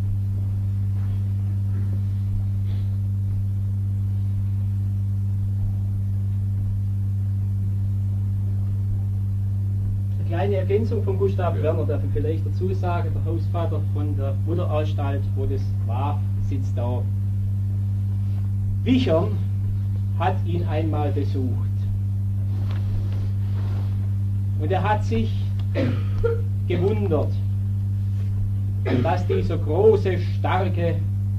Kleine Ergänzung von Gustav Werner darf ich vielleicht dazu sagen, der Hausvater von der Mutteranstalt, wo das war, sitzt da. Wichern hat ihn einmal besucht und er hat sich gewundert, dass dieser große, starke,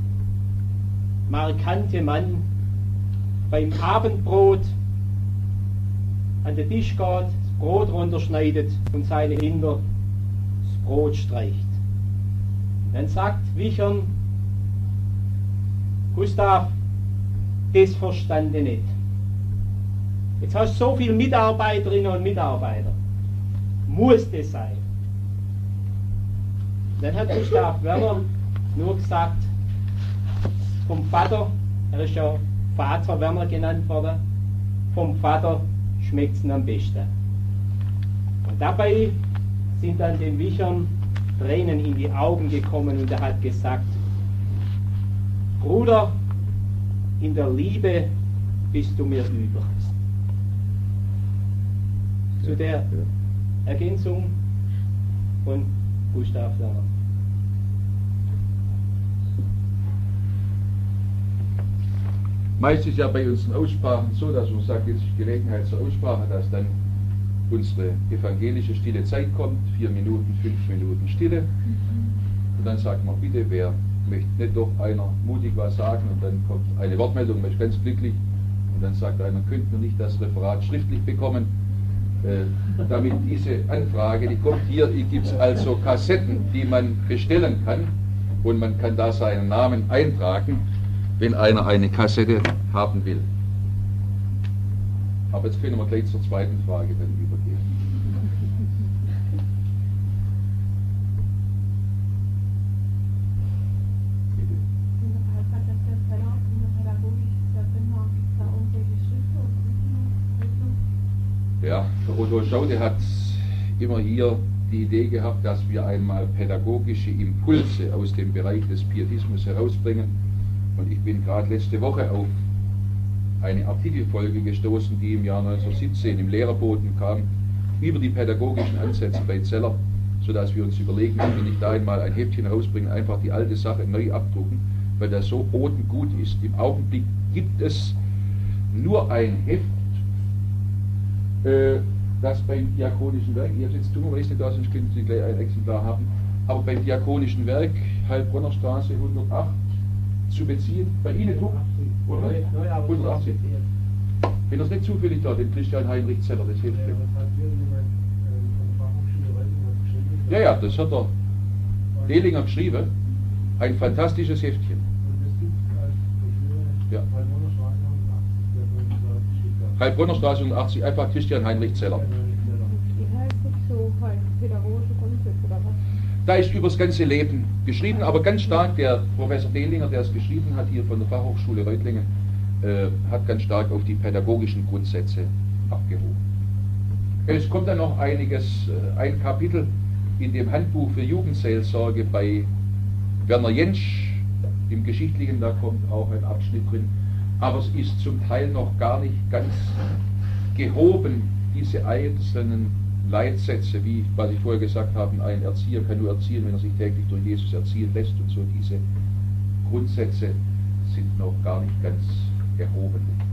markante Mann beim Abendbrot an den Tisch geht, Brot runterschneidet und seine Kinder das Brot streicht. Dann sagt Wichern, Gustav, das verstand ich nicht. Jetzt hast du so viele Mitarbeiterinnen und Mitarbeiter. Muss das sein? Dann hat Gustav Werner nur gesagt, vom Vater, er ist ja Vater Werner genannt worden, vom Vater schmeckt es am besten. Und dabei sind dann dem Wichern Tränen in die Augen gekommen und er hat gesagt, Bruder, in der Liebe bist du mir über. Zu der Ergänzung von Gustav Lerner. Meist ist ja bei unseren Aussprachen so, dass man sagt, jetzt ist Gelegenheit zur Aussprache, dass dann unsere evangelische stille Zeit kommt, 4 Minuten, 5 Minuten Stille. Und dann sagt man, bitte, wer möchte nicht doch einer mutig was sagen, und dann kommt eine Wortmeldung, man ist ganz glücklich, und dann sagt einer, könnten wir nicht das Referat schriftlich bekommen, damit diese Anfrage, die kommt hier gibt es also Kassetten, die man bestellen kann, und man kann da seinen Namen eintragen, wenn einer eine Kassette haben will. Aber jetzt können wir gleich zur zweiten Frage dann übergehen. Ja, der Otto Schaude hat immer hier die Idee gehabt, dass wir einmal pädagogische Impulse aus dem Bereich des Pietismus herausbringen. Und ich bin gerade letzte Woche auf eine Artikelfolge gestoßen, die im Jahr 1917 im Lehrerboten kam, über die pädagogischen Ansätze bei Zeller, sodass wir uns überlegen, ob wir nicht da einmal ein Heftchen rausbringen, einfach die alte Sache neu abdrucken, weil das so bodengut ist. Im Augenblick gibt es nur ein Heft, das beim Diakonischen Werk, ich habe es jetzt dummerweise nicht da, sonst können Sie gleich ein Exemplar haben, aber beim Diakonischen Werk, Heilbronner Straße 108, zu beziehen, bei Ihnen du? Oder? 180. Wenn das nicht zufällig da, den Christian Heinrich Zeller, das hilft. Ja, ja, das hat der Dehlinger geschrieben. Ein fantastisches Heftchen. Ja. Heilbronner Straße 180, einfach Christian Heinrich Zeller. Wie heißt das so, halt pädagogische Grundsätze oder was? Da ist über das ganze Leben geschrieben, aber ganz stark, der Professor Dehlinger, der es geschrieben hat, hier von der Fachhochschule Reutlingen, hat ganz stark auf die pädagogischen Grundsätze abgehoben. Es kommt dann noch einiges, ein Kapitel in dem Handbuch für Jugendseelsorge bei Werner Jentsch, im Geschichtlichen, da kommt auch ein Abschnitt drin, aber es ist zum Teil noch gar nicht ganz gehoben, diese einzelnen Leitsätze, wie was ich vorher gesagt habe, ein Erzieher kann nur erziehen, wenn er sich täglich durch Jesus erziehen lässt, und so diese Grundsätze sind noch gar nicht ganz erhoben.